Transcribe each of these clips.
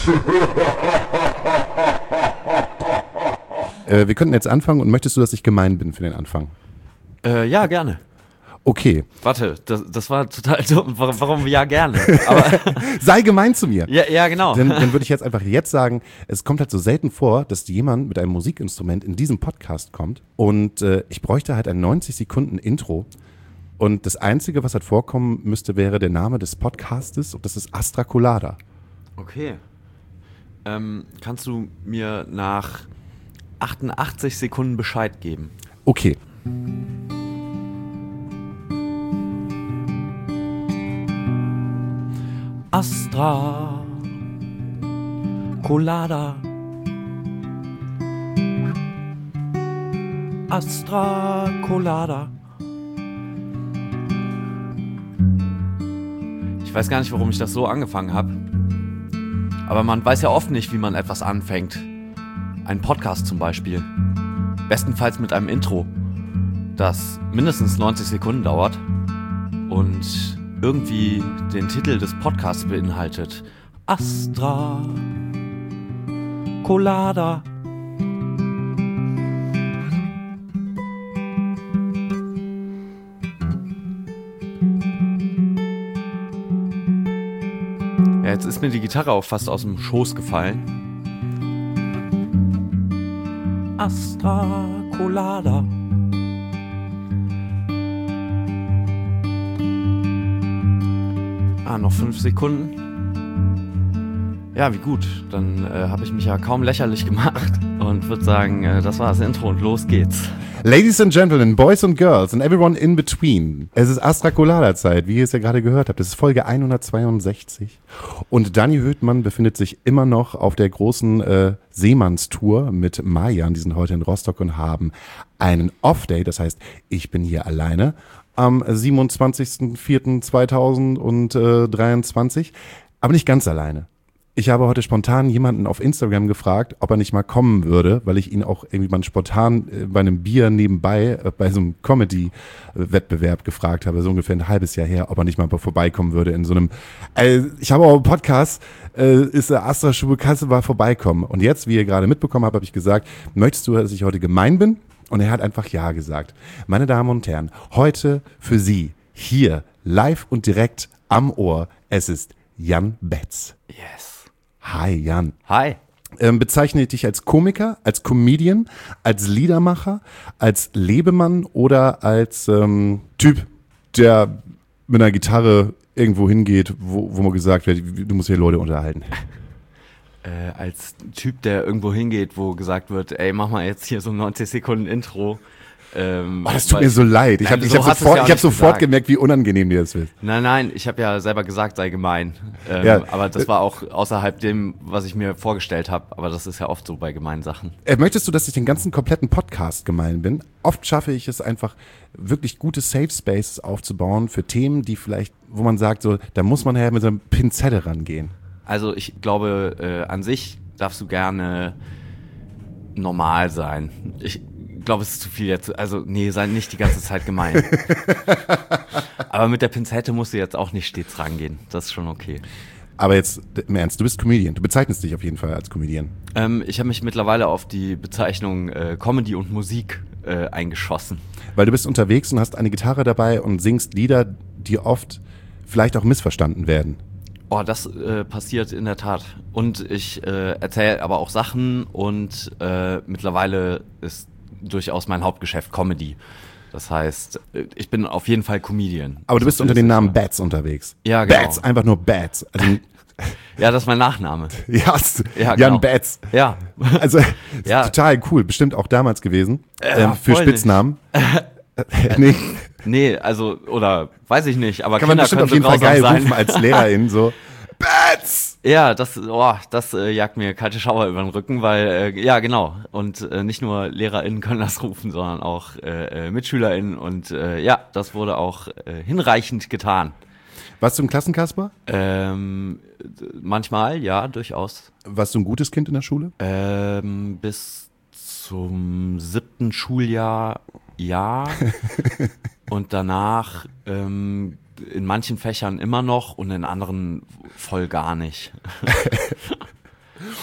Wir könnten jetzt anfangen und möchtest du, dass ich gemein bin für den Anfang? Ja, gerne. Okay. Warte, das war total dumm. Warum ja gerne? Aber Sei gemein zu mir. ja, genau. Dann würde ich jetzt einfach sagen, es kommt halt so selten vor, dass jemand mit einem Musikinstrument in diesen Podcast kommt und ich bräuchte halt ein 90 Sekunden Intro und das Einzige, was halt vorkommen müsste, wäre der Name des Podcastes und das ist Astra Colada. Okay. Kannst du mir nach 88 Sekunden Bescheid geben? Okay. Astra Colada. Astra Colada. Ich weiß gar nicht, warum ich das so angefangen habe. Aber man weiß ja oft nicht, wie man etwas anfängt. Ein Podcast zum Beispiel. Bestenfalls mit einem Intro, das mindestens 90 Sekunden dauert und irgendwie den Titel des Podcasts beinhaltet. Astra Colada. Ja, jetzt ist mir die Gitarre auch fast aus dem Schoß gefallen. Astra Colada. Noch 5 Sekunden. Ja, wie gut. Dann habe ich mich ja kaum lächerlich gemacht und würde sagen, das war das Intro und los geht's. Ladies and Gentlemen, Boys and Girls and everyone in between. Es ist Astra Colada Zeit, wie ihr es ja gerade gehört habt. Das ist Folge 162. Und Dani Höhtmann befindet sich immer noch auf der großen Seemannstour mit Marian. Die sind heute in Rostock und haben einen Off-Day. Das heißt, ich bin hier alleine am 27.04.2023. Aber nicht ganz alleine. Ich habe heute spontan jemanden auf Instagram gefragt, ob er nicht mal kommen würde, weil ich ihn auch irgendwie mal spontan bei einem Bier nebenbei bei so einem Comedy-Wettbewerb gefragt habe, so ungefähr ein halbes Jahr her, ob er nicht mal vorbeikommen würde in so einem, ich habe auch einen Podcast, ist der Astra Schubekasse mal vorbeikommen. Und jetzt, wie ihr gerade mitbekommen habt, habe ich gesagt, möchtest du, dass ich heute gemein bin? Und er hat einfach ja gesagt. Meine Damen und Herren, heute für Sie, hier, live und direkt am Ohr, es ist Jan Betz. Yes. Hi Jan. Hi. Bezeichne ich dich als Komiker, als Comedian, als Liedermacher, als Lebemann oder als Typ, der mit einer Gitarre irgendwo hingeht, wo man gesagt wird, du musst hier Leute unterhalten? Als Typ, der irgendwo hingeht, wo gesagt wird, ey, mach mal jetzt hier so ein 90 Sekunden Intro. Das tut mir so leid. Ich habe sofort gemerkt, wie unangenehm dir das wird. Nein, ich habe ja selber gesagt, sei gemein. Aber das war auch außerhalb dem, was ich mir vorgestellt habe. Aber das ist ja oft so bei gemeinen Sachen. Möchtest du, dass ich den ganzen kompletten Podcast gemein bin? Oft schaffe ich es einfach, wirklich gute Safe Spaces aufzubauen für Themen, die vielleicht, wo man sagt, so, da muss man ja mit so einer Pinzette rangehen. Also ich glaube, an sich darfst du gerne normal sein. Ich glaube, es ist zu viel jetzt. Also, nee, sei nicht die ganze Zeit gemein. Aber mit der Pinzette musst du jetzt auch nicht stets rangehen. Das ist schon okay. Aber jetzt im Ernst, du bist Comedian. Du bezeichnest dich auf jeden Fall als Comedian. Ich habe mich mittlerweile auf die Bezeichnung Comedy und Musik eingeschossen. Weil du bist unterwegs und hast eine Gitarre dabei und singst Lieder, die oft vielleicht auch missverstanden werden. Oh, das passiert in der Tat. Und ich erzähle aber auch Sachen und mittlerweile ist durchaus mein Hauptgeschäft Comedy. Das heißt, ich bin auf jeden Fall Comedian. Aber du bist unter dem Namen Betz unterwegs. Ja, genau. Betz, einfach nur Betz. Also, ja, das ist mein Nachname. Ja, Genau. Jan Betz. Ja. Also, ja. Total cool. Bestimmt auch damals gewesen. Für Spitznamen. Nee, also, oder weiß ich nicht, aber kann man bestimmt auf jeden Fall geil rufen als Lehrerin, so, Betz! Ja, das jagt mir kalte Schauer über den Rücken, weil, ja, genau. Und nicht nur LehrerInnen können das rufen, sondern auch MitschülerInnen. Und ja, das wurde auch hinreichend getan. Warst du ein Klassenkasper? Manchmal, ja, durchaus. Warst du ein gutes Kind in der Schule? Bis zum 7. Schuljahr, ja. Und danach in manchen Fächern immer noch und in anderen voll gar nicht.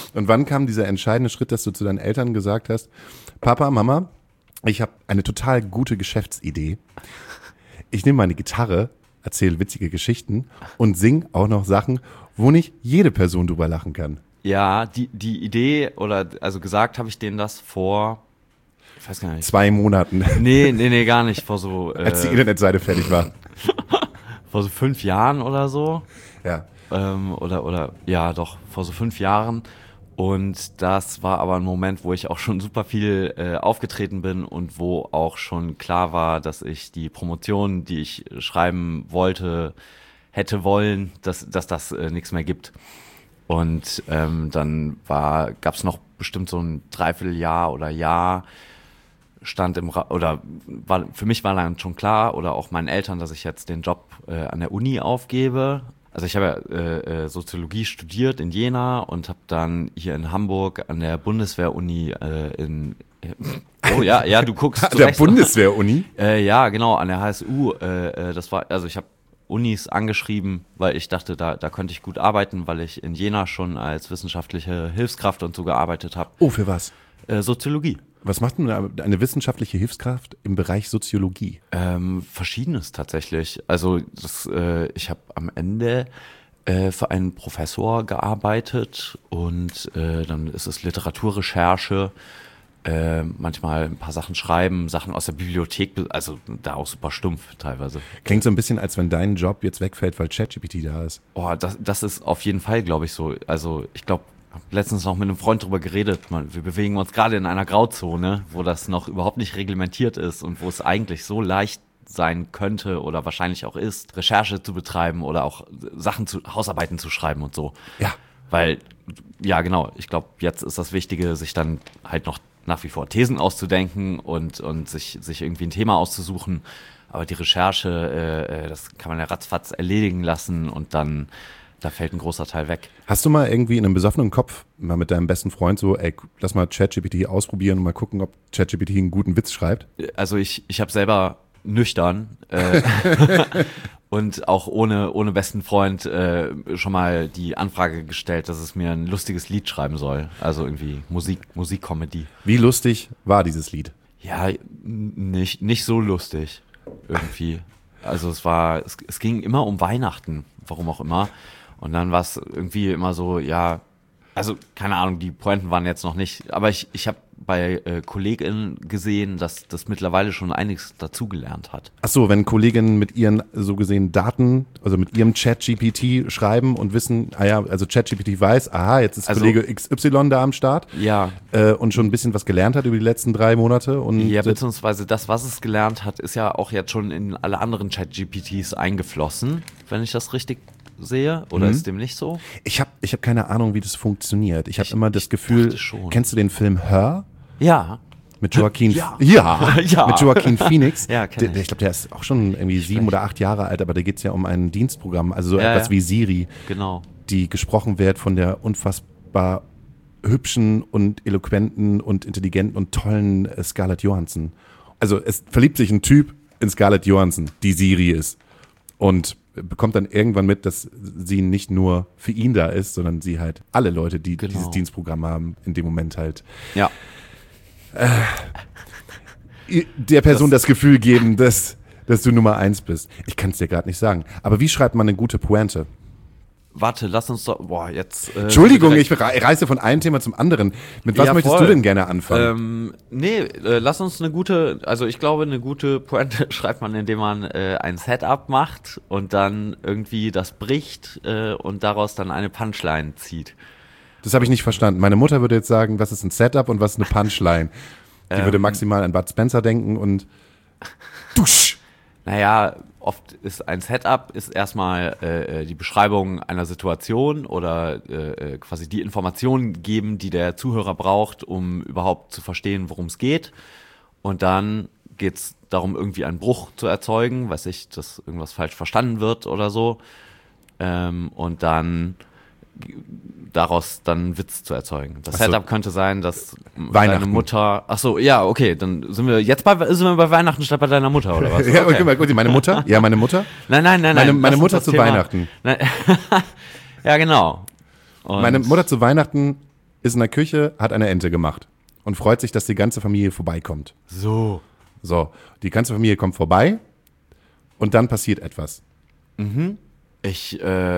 Und wann kam dieser entscheidende Schritt, dass du zu deinen Eltern gesagt hast, Papa, Mama, ich habe eine total gute Geschäftsidee. Ich nehme meine Gitarre, erzähle witzige Geschichten und singe auch noch Sachen, wo nicht jede Person drüber lachen kann. Ja, die Idee, also gesagt habe ich denen das vor, ich weiß gar nicht. 2 Monaten. Nee, gar nicht. Vor so als die Internetseite fertig war. Vor so 5 Jahren oder so. Ja. Ja, doch, vor so 5 Jahren. Und das war aber ein Moment, wo ich auch schon super viel aufgetreten bin und wo auch schon klar war, dass ich die Promotion, die ich schreiben wollte, hätte wollen, dass das nichts mehr gibt. Und dann gab's noch bestimmt so ein Dreivierteljahr oder Jahr, für mich war dann schon klar, oder auch meinen Eltern, dass ich jetzt den Job an der Uni aufgebe. Also ich habe ja Soziologie studiert in Jena und habe dann hier in Hamburg an der Bundeswehr-Uni oh ja, du guckst. An der Bundeswehr-Uni? Ja, genau, an der HSU. Ich habe Unis angeschrieben, weil ich dachte, da könnte ich gut arbeiten, weil ich in Jena schon als wissenschaftliche Hilfskraft und so gearbeitet habe. Oh, für was? Soziologie. Was macht denn eine wissenschaftliche Hilfskraft im Bereich Soziologie? Verschiedenes tatsächlich. Also ich habe am Ende für einen Professor gearbeitet und dann ist es Literaturrecherche, manchmal ein paar Sachen schreiben, Sachen aus der Bibliothek, also da auch super stumpf teilweise. Klingt so ein bisschen, als wenn dein Job jetzt wegfällt, weil ChatGPT da ist. Oh, das ist auf jeden Fall, glaube ich, so. Also ich glaube, ich habe letztens noch mit einem Freund drüber geredet. Wir bewegen uns gerade in einer Grauzone, wo das noch überhaupt nicht reglementiert ist und wo es eigentlich so leicht sein könnte oder wahrscheinlich auch ist, Recherche zu betreiben oder auch Hausarbeiten zu schreiben und so. Ja. Weil, ja genau, ich glaube, jetzt ist das Wichtige, sich dann halt noch nach wie vor Thesen auszudenken und sich irgendwie ein Thema auszusuchen. Aber die Recherche, das kann man ja ratzfatz erledigen lassen und dann da fällt ein großer Teil weg. Hast du mal irgendwie in einem besoffenen Kopf mal mit deinem besten Freund so, ey, lass mal ChatGPT ausprobieren und mal gucken, ob ChatGPT einen guten Witz schreibt? Also ich habe selber nüchtern und auch ohne besten Freund schon mal die Anfrage gestellt, dass es mir ein lustiges Lied schreiben soll. Also irgendwie Musikkomödie. Wie lustig war dieses Lied? Ja, nicht so lustig irgendwie. Also es ging immer um Weihnachten, warum auch immer. Und dann war es irgendwie immer so, ja, also keine Ahnung, die Pointen waren jetzt noch nicht, aber ich habe bei KollegInnen gesehen, dass das mittlerweile schon einiges dazugelernt hat. Ach so, wenn Kolleginnen mit ihren so gesehen Daten, also mit ihrem ChatGPT schreiben und wissen, also ChatGPT weiß, jetzt ist Kollege XY da am Start. Ja. Und schon ein bisschen was gelernt hat über die letzten 3 Monate. Und ja, beziehungsweise das, was es gelernt hat, ist ja auch jetzt schon in alle anderen ChatGPTs eingeflossen, wenn ich das richtig sehe, oder ist dem nicht so? Ich hab keine Ahnung, wie das funktioniert. Ich habe immer das Gefühl, kennst du den Film Her? Ja. Mit Joaquin, ja. Mit Joaquin Phoenix. Ja, ich glaube, der ist auch schon irgendwie 7 oder 8 Jahre alt, aber da geht's ja um ein Dienstprogramm, also so etwas wie Siri, genau, die gesprochen wird von der unfassbar hübschen und eloquenten und intelligenten und tollen Scarlett Johansson. Also es verliebt sich ein Typ in Scarlett Johansson, die Siri ist, und bekommt dann irgendwann mit, dass sie nicht nur für ihn da ist, sondern sie halt alle Leute, die dieses Dienstprogramm haben, in dem Moment halt der Person das Gefühl geben, dass du Nummer 1 bist. Ich kann es dir gerade nicht sagen. Aber wie schreibt man eine gute Pointe? Warte, lass uns doch, jetzt... Entschuldigung, ich reise von einem Thema zum anderen. Mit was möchtest du denn gerne anfangen? Lass uns ich glaube, eine gute Pointe schreibt man, indem man ein Setup macht und dann irgendwie das bricht und daraus dann eine Punchline zieht. Das habe ich nicht verstanden. Meine Mutter würde jetzt sagen, was ist ein Setup und was ist eine Punchline? Die würde maximal an Bud Spencer denken und dusch. Naja, oft ist ein Setup erstmal die Beschreibung einer Situation oder quasi die Informationen geben, die der Zuhörer braucht, um überhaupt zu verstehen, worum es geht. Und dann geht es darum, irgendwie einen Bruch zu erzeugen, dass irgendwas falsch verstanden wird oder so. Und dann daraus dann einen Witz zu erzeugen. Das Setup könnte sein, dass deine Mutter... Achso, ja, okay, dann sind wir bei Weihnachten statt bei deiner Mutter, oder was? Ja, okay. Okay, meine Mutter? Ja, meine Mutter? Nein. Meine Mutter zu Weihnachten. Ja, genau. Und meine Mutter zu Weihnachten ist in der Küche, hat eine Ente gemacht und freut sich, dass die ganze Familie vorbeikommt. So, Die ganze Familie kommt vorbei und dann passiert etwas. ist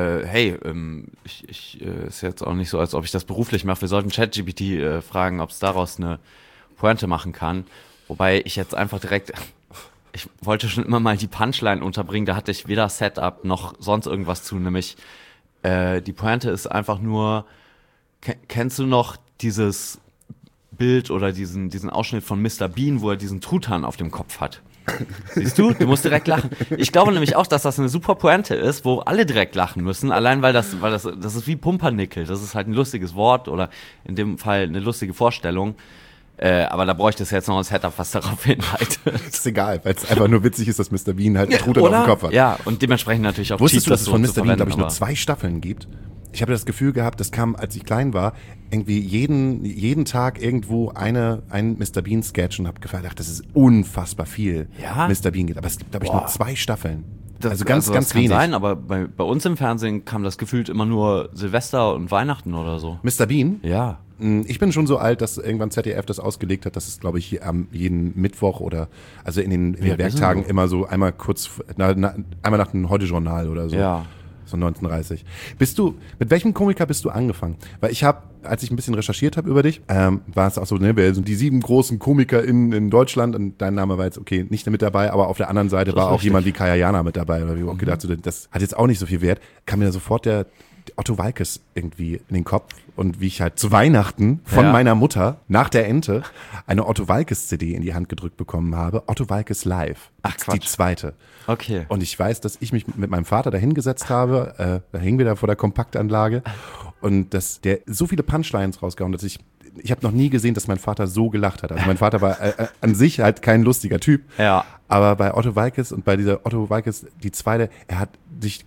jetzt auch nicht so, als ob ich das beruflich mache. Wir sollten ChatGPT fragen, ob es daraus eine Pointe machen kann. Wobei ich jetzt einfach direkt, ich wollte schon immer mal die Punchline unterbringen, da hatte ich weder Setup noch sonst irgendwas zu, nämlich die Pointe ist einfach nur, kennst du noch dieses Bild oder diesen Ausschnitt von Mr. Bean, wo er diesen Truthahn auf dem Kopf hat? Siehst du? Du musst direkt lachen. Ich glaube nämlich auch, dass das eine super Pointe ist, wo alle direkt lachen müssen, allein weil das ist wie Pumpernickel. Das ist halt ein lustiges Wort oder in dem Fall eine lustige Vorstellung. Aber da bräuchte es jetzt noch ein Setup, was darauf hinleitet. Ist egal, weil es einfach nur witzig ist, dass Mr. Bean halt einen Truthahn auf dem Kopf hat. Ja, und dementsprechend natürlich auch Wusstest cheap, du, dass es von so Mr. Bean, glaube ich, aber nur 2 Staffeln gibt? Ich habe das Gefühl gehabt, das kam, als ich klein war, irgendwie jeden Tag irgendwo ein Mr. Bean-Sketch und habe gedacht, das ist unfassbar viel Ja? Mr. Bean gibt. Aber es gibt, glaube ich, nur 2 Staffeln. Also das ganz kann wenig. sein, aber bei uns im Fernsehen kam das gefühlt immer nur Silvester und Weihnachten oder so. Mr. Bean? Ja. Ich bin schon so alt, dass irgendwann ZDF das ausgelegt hat, dass es, glaube ich, jeden Mittwoch oder also in den Werktagen immer so einmal kurz, einmal nach dem Heute-Journal oder so. Ja. So 19:30. Mit welchem Komiker bist du angefangen? Weil ich habe, als ich ein bisschen recherchiert habe über dich, war es auch so, ne, wer sind die 7 großen Komiker in Deutschland und dein Name war jetzt, okay, nicht mit dabei, aber auf der anderen Seite war auch richtig. jemand wie Kaya Jana mit dabei. Oder wie auch gedacht, so, das hat jetzt auch nicht so viel Wert. Kam mir sofort der Otto Waalkes irgendwie in den Kopf und wie ich halt zu Weihnachten von meiner Mutter nach der Ente eine Otto Waalkes CD in die Hand gedrückt bekommen habe. Otto Waalkes Live. Ach, Die Quatsch. 2. Okay. Und ich weiß, dass ich mich mit meinem Vater da hingesetzt habe, da hingen wir da vor der Kompaktanlage und dass der so viele Punchlines rausgehauen, dass ich habe noch nie gesehen, dass mein Vater so gelacht hat. Also mein Vater war an sich halt kein lustiger Typ, Ja. aber bei Otto Waalkes und bei dieser Otto Waalkes, die 2, er hat sich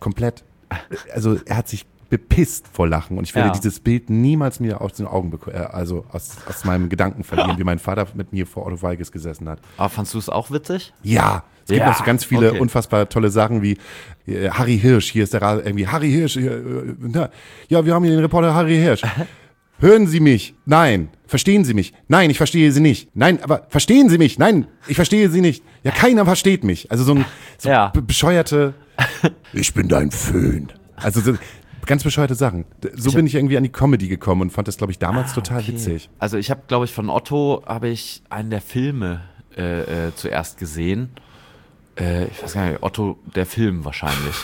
bepisst vor Lachen und ich werde dieses Bild niemals mir aus den Augen aus meinem Gedanken verlieren, wie mein Vater mit mir vor Otto Waalkes gesessen hat. Aber fandst du es auch witzig? Ja, es gibt Ja, noch so ganz viele okay. unfassbar tolle Sachen wie Harry Hirsch, hier ist der irgendwie Harry Hirsch, ja, wir haben hier den Reporter Harry Hirsch. Hören Sie mich? Nein. Verstehen Sie mich? Nein, ich verstehe Sie nicht. Nein, aber verstehen Sie mich? Nein, ich verstehe Sie nicht. Ja, keiner versteht mich. Also so bescheuerte, ich bin dein Föhn. Also so ganz bescheuerte Sachen. So bin ich irgendwie an die Comedy gekommen und fand das, glaube ich, damals total witzig. Also ich habe, glaube ich, von Otto einen der Filme zuerst gesehen. Ich weiß gar nicht, Otto, der Film wahrscheinlich.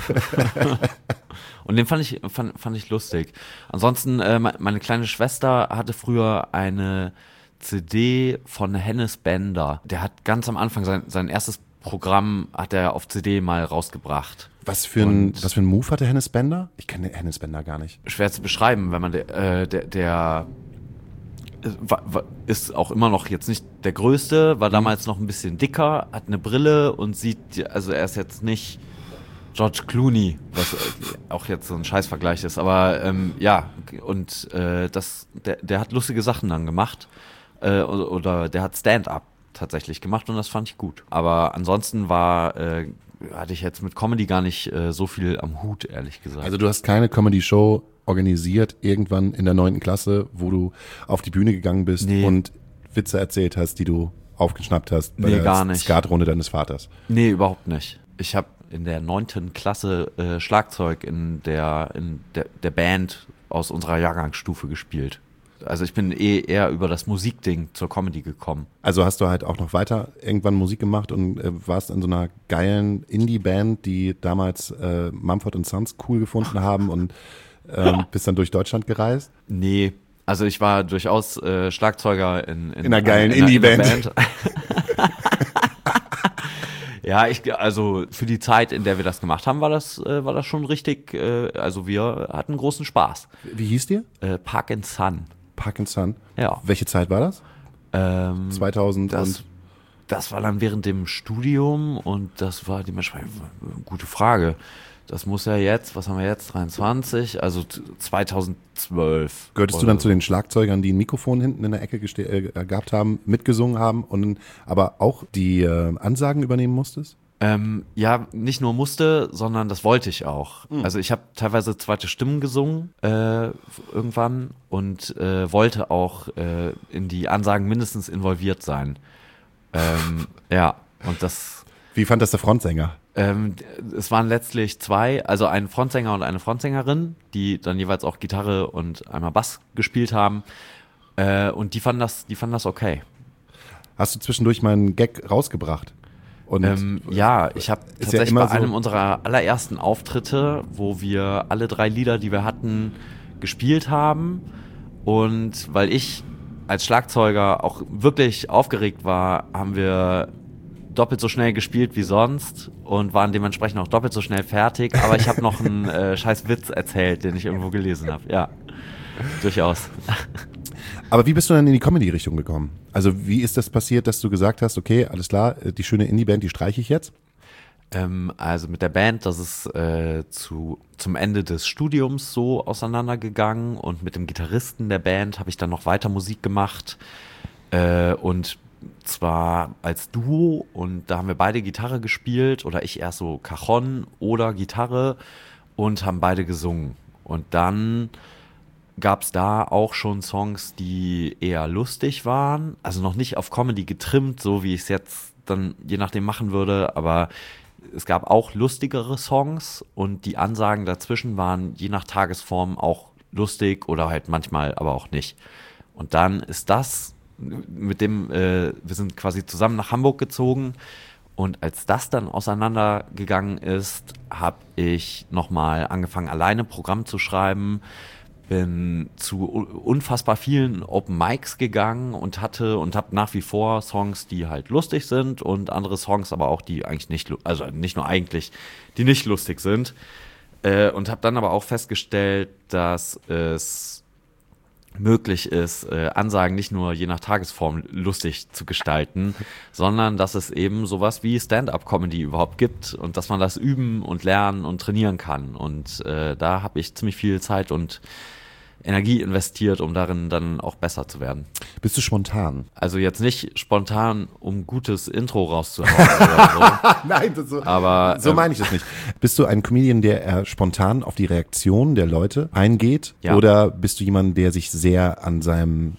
Und den fand ich lustig. Ansonsten, meine kleine Schwester hatte früher eine CD von Hennes Bender. Der hat ganz am Anfang sein erstes Programm hat er auf CD mal rausgebracht. Was für ein Move hatte Hennes Bender? Ich kenne Hennes Bender gar nicht. Schwer zu beschreiben, wenn man der ist auch immer noch jetzt nicht der Größte, war damals noch ein bisschen dicker, hat eine Brille und also er ist jetzt nicht George Clooney, was auch jetzt so ein Scheißvergleich ist, aber der hat lustige Sachen dann gemacht oder der hat Stand-up tatsächlich gemacht und das fand ich gut. Aber ansonsten hatte ich jetzt mit Comedy gar nicht so viel am Hut, ehrlich gesagt. Also du hast keine Comedy-Show organisiert, irgendwann in der 9. Klasse, wo du auf die Bühne gegangen bist und Witze erzählt hast, die du aufgeschnappt hast bei der Skatrunde deines Vaters? Nee, überhaupt nicht. Ich habe in der 9. Klasse Schlagzeug in der Band aus unserer Jahrgangsstufe gespielt. Also ich bin eher über das Musikding zur Comedy gekommen. Also hast du halt auch noch weiter irgendwann Musik gemacht und warst in so einer geilen Indie-Band, die damals Mumford & Sons cool gefunden haben und bist dann durch Deutschland gereist? Nee, also ich war durchaus Schlagzeuger in einer geilen Indie-Band. Ja, also für die Zeit, in der wir das gemacht haben, war das schon richtig, also wir hatten großen Spaß. Wie hieß dir? Park & Sun. Park & Sun? Ja. Welche Zeit war das? 2000 das war dann während dem Studium und das war dementsprechend gute Frage. Das muss ja jetzt, was haben wir jetzt, 23, also 2012. Gehörtest du dann zu den Schlagzeugern, die ein Mikrofon hinten in der Ecke gehabt haben, mitgesungen haben und aber auch die Ansagen übernehmen musstest? Ja, nicht nur musste, sondern das wollte ich auch. Also ich habe teilweise zweite Stimmen gesungen irgendwann und wollte auch in die Ansagen mindestens involviert sein. Ja, und das... Wie fand das der Frontsänger? Es waren letztlich zwei, also ein Frontsänger und eine Frontsängerin, die dann jeweils auch Gitarre und einmal Bass gespielt haben. Und die fanden das okay. Hast du zwischendurch mal einen Gag rausgebracht? Und ja, ich habe ist ja tatsächlich immer bei einem unserer allerersten Auftritte, wo wir alle 3 Lieder, die wir hatten, gespielt haben. Und weil ich als Schlagzeuger auch wirklich aufgeregt war, haben wir doppelt so schnell gespielt wie sonst und waren dementsprechend auch doppelt so schnell fertig. Aber ich habe noch einen scheiß Witz erzählt, den ich irgendwo gelesen habe. Ja, durchaus. Aber wie bist du dann in die Comedy-Richtung gekommen? Also wie ist das passiert, dass du gesagt hast, okay, alles klar, die schöne Indie-Band, die streiche ich jetzt? Also mit der Band, das ist zum Ende des Studiums so auseinandergegangen und mit dem Gitarristen der Band habe ich dann noch weiter Musik gemacht und zwar als Duo und da haben wir beide Gitarre gespielt oder ich erst so Cajon oder Gitarre und haben beide gesungen und dann gab es da auch schon Songs, die eher lustig waren, also noch nicht auf Comedy getrimmt, so wie ich es jetzt dann je nachdem machen würde, aber es gab auch lustigere Songs und die Ansagen dazwischen waren je nach Tagesform auch lustig oder halt manchmal aber auch nicht. Und dann ist das mit dem, wir sind quasi zusammen nach Hamburg gezogen und als das dann auseinandergegangen ist, habe ich nochmal angefangen, alleine Programm zu schreiben, bin zu unfassbar vielen Open Mics gegangen und habe nach wie vor Songs, die halt lustig sind und andere Songs aber auch, die eigentlich nicht, also nicht nur eigentlich, die nicht lustig sind. Und habe dann aber auch festgestellt, dass es möglich ist, Ansagen nicht nur je nach Tagesform lustig zu gestalten, sondern dass es eben sowas wie Stand-up-Comedy überhaupt gibt und dass man das üben und lernen und trainieren kann. Und da habe ich ziemlich viel Zeit und Energie investiert, um darin dann auch besser zu werden. Bist du spontan? Also jetzt nicht spontan, um gutes Intro rauszuhauen oder so. Nein, aber so meine ich das nicht. Bist du ein Comedian, der eher spontan auf die Reaktion der Leute eingeht? Ja. Oder bist du jemand, der sich sehr an seinem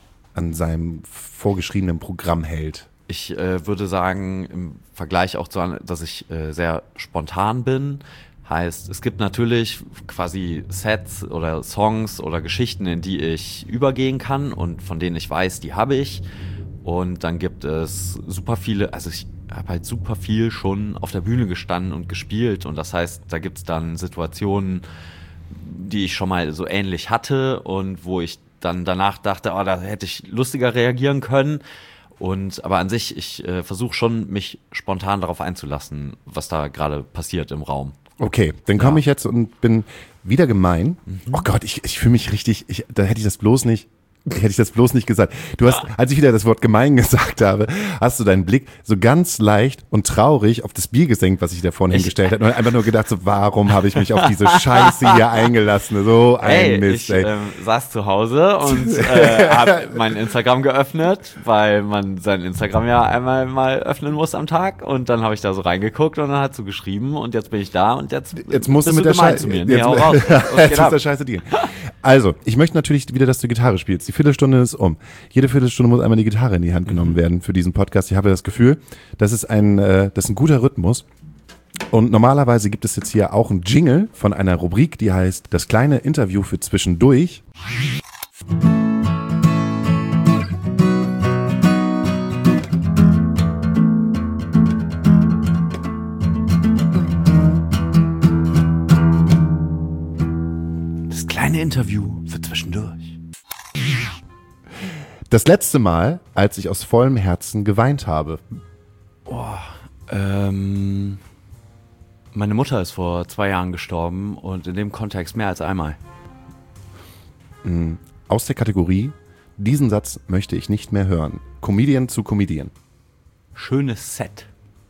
vorgeschriebenen Programm hält? Ich würde sagen, im Vergleich auch dass ich sehr spontan bin. Heißt, es gibt natürlich quasi Sets oder Songs oder Geschichten, in die ich übergehen kann und von denen ich weiß, die habe ich. Und dann gibt es super viele, also ich habe halt super viel schon auf der Bühne gestanden und gespielt. Und das heißt, da gibt es dann Situationen, die ich schon mal so ähnlich hatte und wo ich dann danach dachte, oh, da hätte ich lustiger reagieren können. Aber an sich, ich versuche schon, mich spontan darauf einzulassen, was da gerade passiert im Raum. Okay, dann komme ich jetzt und bin wieder gemein. Oh Gott, ich fühle mich richtig, da hätte ich das bloß nicht gesagt. Du hast, als ich wieder das Wort gemein gesagt habe, hast du deinen Blick so ganz leicht und traurig auf das Bier gesenkt, was ich da vorne hingestellt habe. Und einfach nur gedacht, so, warum habe ich mich auf diese Scheiße hier eingelassen? So ein Mist, ey. Ich saß zu Hause und habe mein Instagram geöffnet, weil man sein Instagram ja einmal mal öffnen muss am Tag. Und dann habe ich da so reingeguckt und dann hat so geschrieben und jetzt bin ich da und jetzt musst du mit der Scheiße zu mir. Nee, hau raus. Jetzt muss der Scheiße dienen. Also, ich möchte natürlich wieder, dass du Gitarre spielst. Die Viertelstunde ist um. Jede Viertelstunde muss einmal die Gitarre in die Hand genommen werden für diesen Podcast. Ich habe das Gefühl, das ist ein guter Rhythmus. Und normalerweise gibt es jetzt hier auch einen Jingle von einer Rubrik, die heißt das kleine Interview für zwischendurch. Das kleine Interview für zwischendurch. Das letzte Mal, als ich aus vollem Herzen geweint habe. Meine Mutter ist vor 2 Jahren gestorben und in dem Kontext mehr als einmal. Aus der Kategorie, diesen Satz möchte ich nicht mehr hören. Comedian zu Comedian. Schönes Set.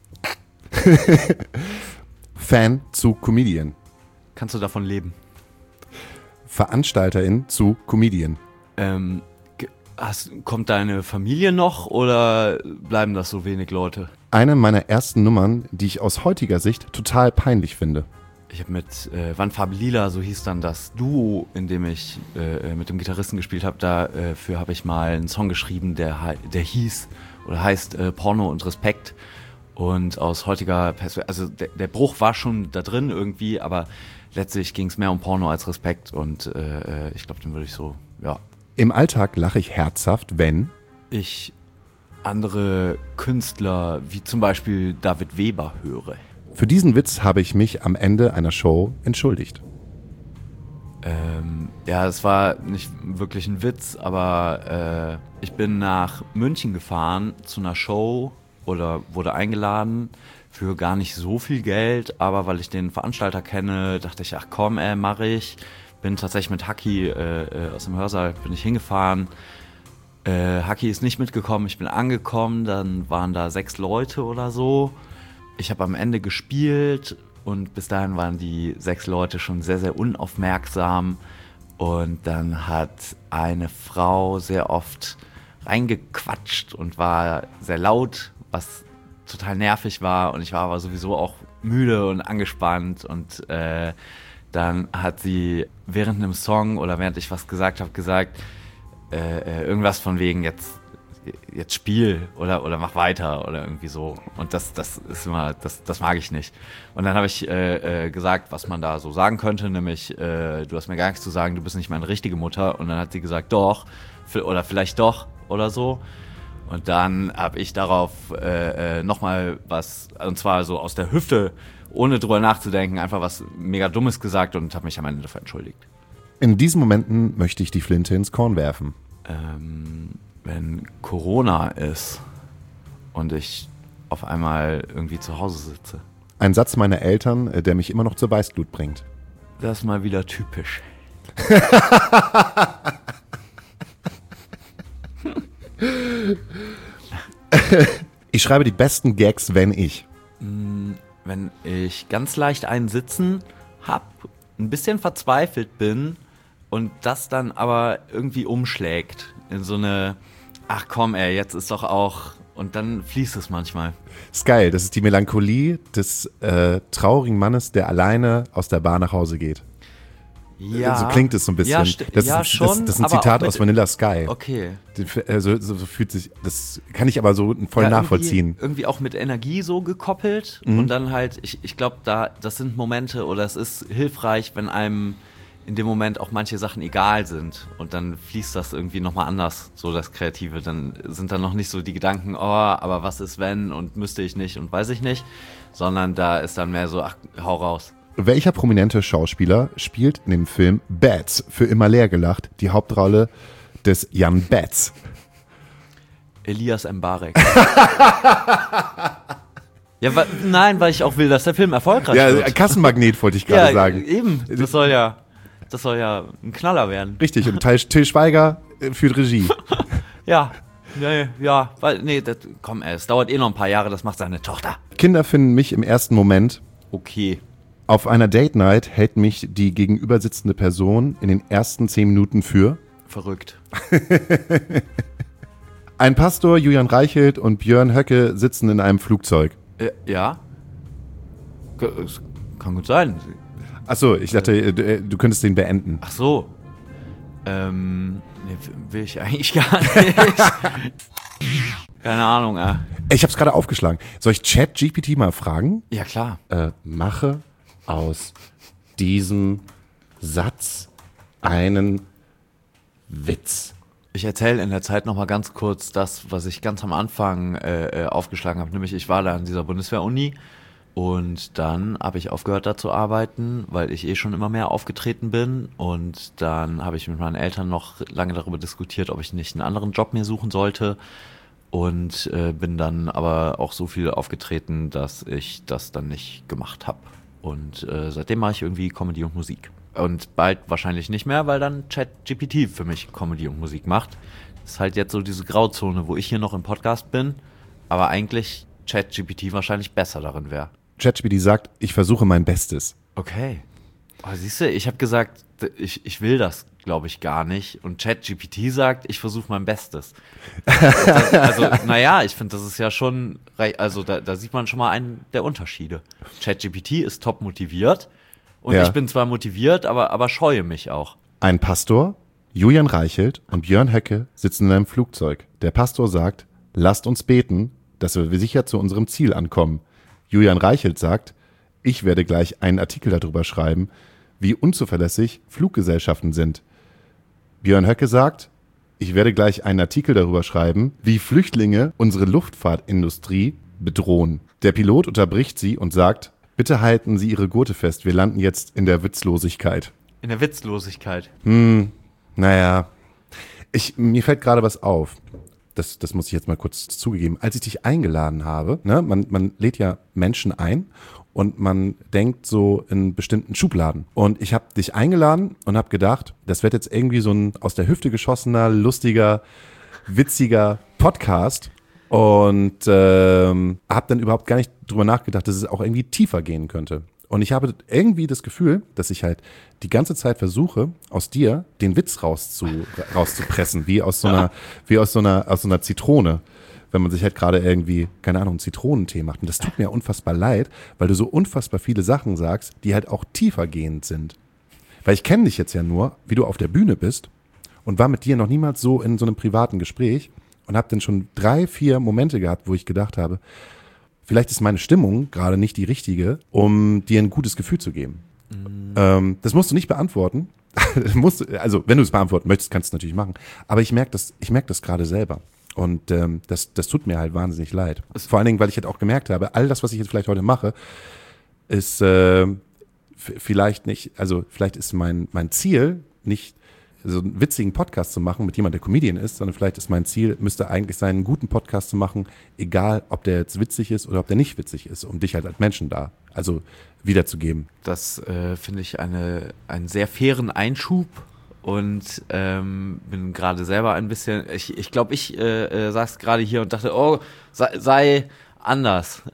Fan zu Comedian. Kannst du davon leben? Veranstalterin zu Comedian. Kommt deine Familie noch oder bleiben das so wenig Leute? Eine meiner ersten Nummern, die ich aus heutiger Sicht total peinlich finde. Ich habe mit Wandfarbe Lila, so hieß dann das Duo, in dem ich mit dem Gitarristen gespielt habe, dafür habe ich mal einen Song geschrieben, der heißt Porno und Respekt. Und aus heutiger Perspektive, also der Bruch war schon da drin irgendwie, aber letztlich ging es mehr um Porno als Respekt und ich glaube, den würde ich so, ja. Im Alltag lache ich herzhaft, wenn ich andere Künstler wie zum Beispiel David Weber höre. Für diesen Witz habe ich mich am Ende einer Show entschuldigt. Ja, es war nicht wirklich ein Witz, aber ich bin nach München gefahren zu einer Show oder wurde eingeladen für gar nicht so viel Geld, aber weil ich den Veranstalter kenne, dachte ich, ach komm, mach ich. Bin tatsächlich mit Haki aus dem Hörsaal bin ich hingefahren. Haki ist nicht mitgekommen, ich bin angekommen, dann waren da 6 Leute oder so. Ich habe am Ende gespielt und bis dahin waren die 6 Leute schon sehr, sehr unaufmerksam. Und dann hat eine Frau sehr oft reingequatscht und war sehr laut, was total nervig war. Und ich war aber sowieso auch müde und angespannt. Und dann hat sie während einem Song oder während ich was gesagt habe, gesagt, irgendwas von wegen jetzt spiel oder mach weiter oder irgendwie so. Und das ist immer, das mag ich nicht. Und dann habe ich gesagt, was man da so sagen könnte, nämlich, du hast mir gar nichts zu sagen, du bist nicht meine richtige Mutter. Und dann hat sie gesagt, doch, oder vielleicht doch oder so. Und dann habe ich darauf nochmal was, und zwar so aus der Hüfte, ohne drüber nachzudenken, einfach was mega Dummes gesagt und habe mich am Ende dafür entschuldigt. In diesen Momenten möchte ich die Flinte ins Korn werfen. Wenn Corona ist und ich auf einmal irgendwie zu Hause sitze. Ein Satz meiner Eltern, der mich immer noch zur Weißglut bringt. Das ist mal wieder typisch. Ich schreibe die besten Gags, wenn ich. Wenn ich ganz leicht einen Sitzen hab, ein bisschen verzweifelt bin und das dann aber irgendwie umschlägt in so eine, ach komm jetzt ist doch auch, und dann fließt es manchmal. Ist geil, das ist die Melancholie des traurigen Mannes, der alleine aus der Bar nach Hause geht. Ja. So klingt es so ein bisschen. Das ist ein Zitat aus Vanilla Sky. Okay. So fühlt sich, das kann ich aber so voll nachvollziehen. Irgendwie auch mit Energie so gekoppelt. Und dann halt, ich glaube, das sind Momente oder es ist hilfreich, wenn einem in dem Moment auch manche Sachen egal sind. Und dann fließt das irgendwie nochmal anders, so das Kreative. Dann sind da noch nicht so die Gedanken, aber was ist wenn und müsste ich nicht und weiß ich nicht. Sondern da ist dann mehr so, ach, hau raus. Welcher prominente Schauspieler spielt in dem Film Bats, für immer leer gelacht, die Hauptrolle des Jan Bats? Elias Mbarek. Ja, weil ich auch will, dass der Film erfolgreich wird. Ja, Kassenmagnet wollte ich gerade sagen. Eben, das soll ja ein Knaller werden. Richtig, und Till Schweiger führt Regie. Ja, es dauert noch ein paar Jahre, das macht seine Tochter. Kinder finden mich im ersten Moment. Okay. Auf einer Date-Night hält mich die gegenüber sitzende Person in den ersten 10 Minuten für verrückt. Ein Pastor, Julian Reichelt und Björn Höcke sitzen in einem Flugzeug. Ja. Kann gut sein. Achso, ich dachte, du könntest den beenden. Ach so. Will ich eigentlich gar nicht. Keine Ahnung, Ich hab's gerade aufgeschlagen. Soll ich ChatGPT mal fragen? Ja, klar. Mache aus diesem Satz einen Witz. Ich erzähle in der Zeit nochmal ganz kurz das, was ich ganz am Anfang aufgeschlagen habe. Nämlich, ich war da an dieser Bundeswehr-Uni und dann habe ich aufgehört, da zu arbeiten, weil ich schon immer mehr aufgetreten bin. Und dann habe ich mit meinen Eltern noch lange darüber diskutiert, ob ich nicht einen anderen Job mir suchen sollte. Und bin dann aber auch so viel aufgetreten, dass ich das dann nicht gemacht habe. Und seitdem mache ich irgendwie Comedy und Musik. Und bald wahrscheinlich nicht mehr, weil dann ChatGPT für mich Comedy und Musik macht. Das ist halt jetzt so diese Grauzone, wo ich hier noch im Podcast bin, aber eigentlich ChatGPT wahrscheinlich besser darin wäre. ChatGPT sagt, ich versuche mein Bestes. Okay. Oh, siehst du, ich habe gesagt, ich will das glaube ich, gar nicht. Und ChatGPT sagt, ich versuche mein Bestes. Ich finde, das ist ja schon, also da sieht man schon mal einen der Unterschiede. ChatGPT ist top motiviert und ich bin zwar motiviert, aber scheue mich auch. Ein Pastor, Julian Reichelt und Björn Höcke sitzen in einem Flugzeug. Der Pastor sagt, lasst uns beten, dass wir sicher zu unserem Ziel ankommen. Julian Reichelt sagt, ich werde gleich einen Artikel darüber schreiben, wie unzuverlässig Fluggesellschaften sind. Björn Höcke sagt, ich werde gleich einen Artikel darüber schreiben, wie Flüchtlinge unsere Luftfahrtindustrie bedrohen. Der Pilot unterbricht sie und sagt, bitte halten Sie Ihre Gurte fest, wir landen jetzt in der Witzlosigkeit. In der Witzlosigkeit? Naja, mir fällt gerade was auf. Das muss ich jetzt mal kurz zugeben. Als ich dich eingeladen habe, ne, man lädt ja Menschen ein und man denkt so in bestimmten Schubladen. Und ich habe dich eingeladen und habe gedacht, das wird jetzt irgendwie so ein aus der Hüfte geschossener, lustiger, witziger Podcast. Und habe dann überhaupt gar nicht drüber nachgedacht, dass es auch irgendwie tiefer gehen könnte. Und ich habe irgendwie das Gefühl, dass ich halt die ganze Zeit versuche, aus dir den Witz rauszupressen, wie aus so einer Zitrone, wenn man sich halt gerade irgendwie, keine Ahnung, einen Zitronentee macht. Und das tut mir unfassbar leid, weil du so unfassbar viele Sachen sagst, die halt auch tiefergehend sind. Weil ich kenne dich jetzt ja nur, wie du auf der Bühne bist und war mit dir noch niemals so in so einem privaten Gespräch und habe dann schon 3, 4 Momente gehabt, wo ich gedacht habe, vielleicht ist meine Stimmung gerade nicht die richtige, um dir ein gutes Gefühl zu geben. Das musst du nicht beantworten. Also, wenn du es beantworten möchtest, kannst du es natürlich machen. Aber ich merke das gerade selber. Und das tut mir halt wahnsinnig leid. Vor allen Dingen, weil ich halt auch gemerkt habe, all das, was ich jetzt vielleicht heute mache, ist vielleicht nicht, also vielleicht ist mein Ziel nicht, so einen witzigen Podcast zu machen mit jemand, der Comedian ist, sondern vielleicht ist mein Ziel, müsste eigentlich sein, einen guten Podcast zu machen, egal ob der jetzt witzig ist oder ob der nicht witzig ist, um dich halt als Menschen da, also wiederzugeben. Das finde ich einen sehr fairen Einschub und bin gerade selber ein bisschen, ich glaube, ich saß gerade hier und dachte, oh, sei anders.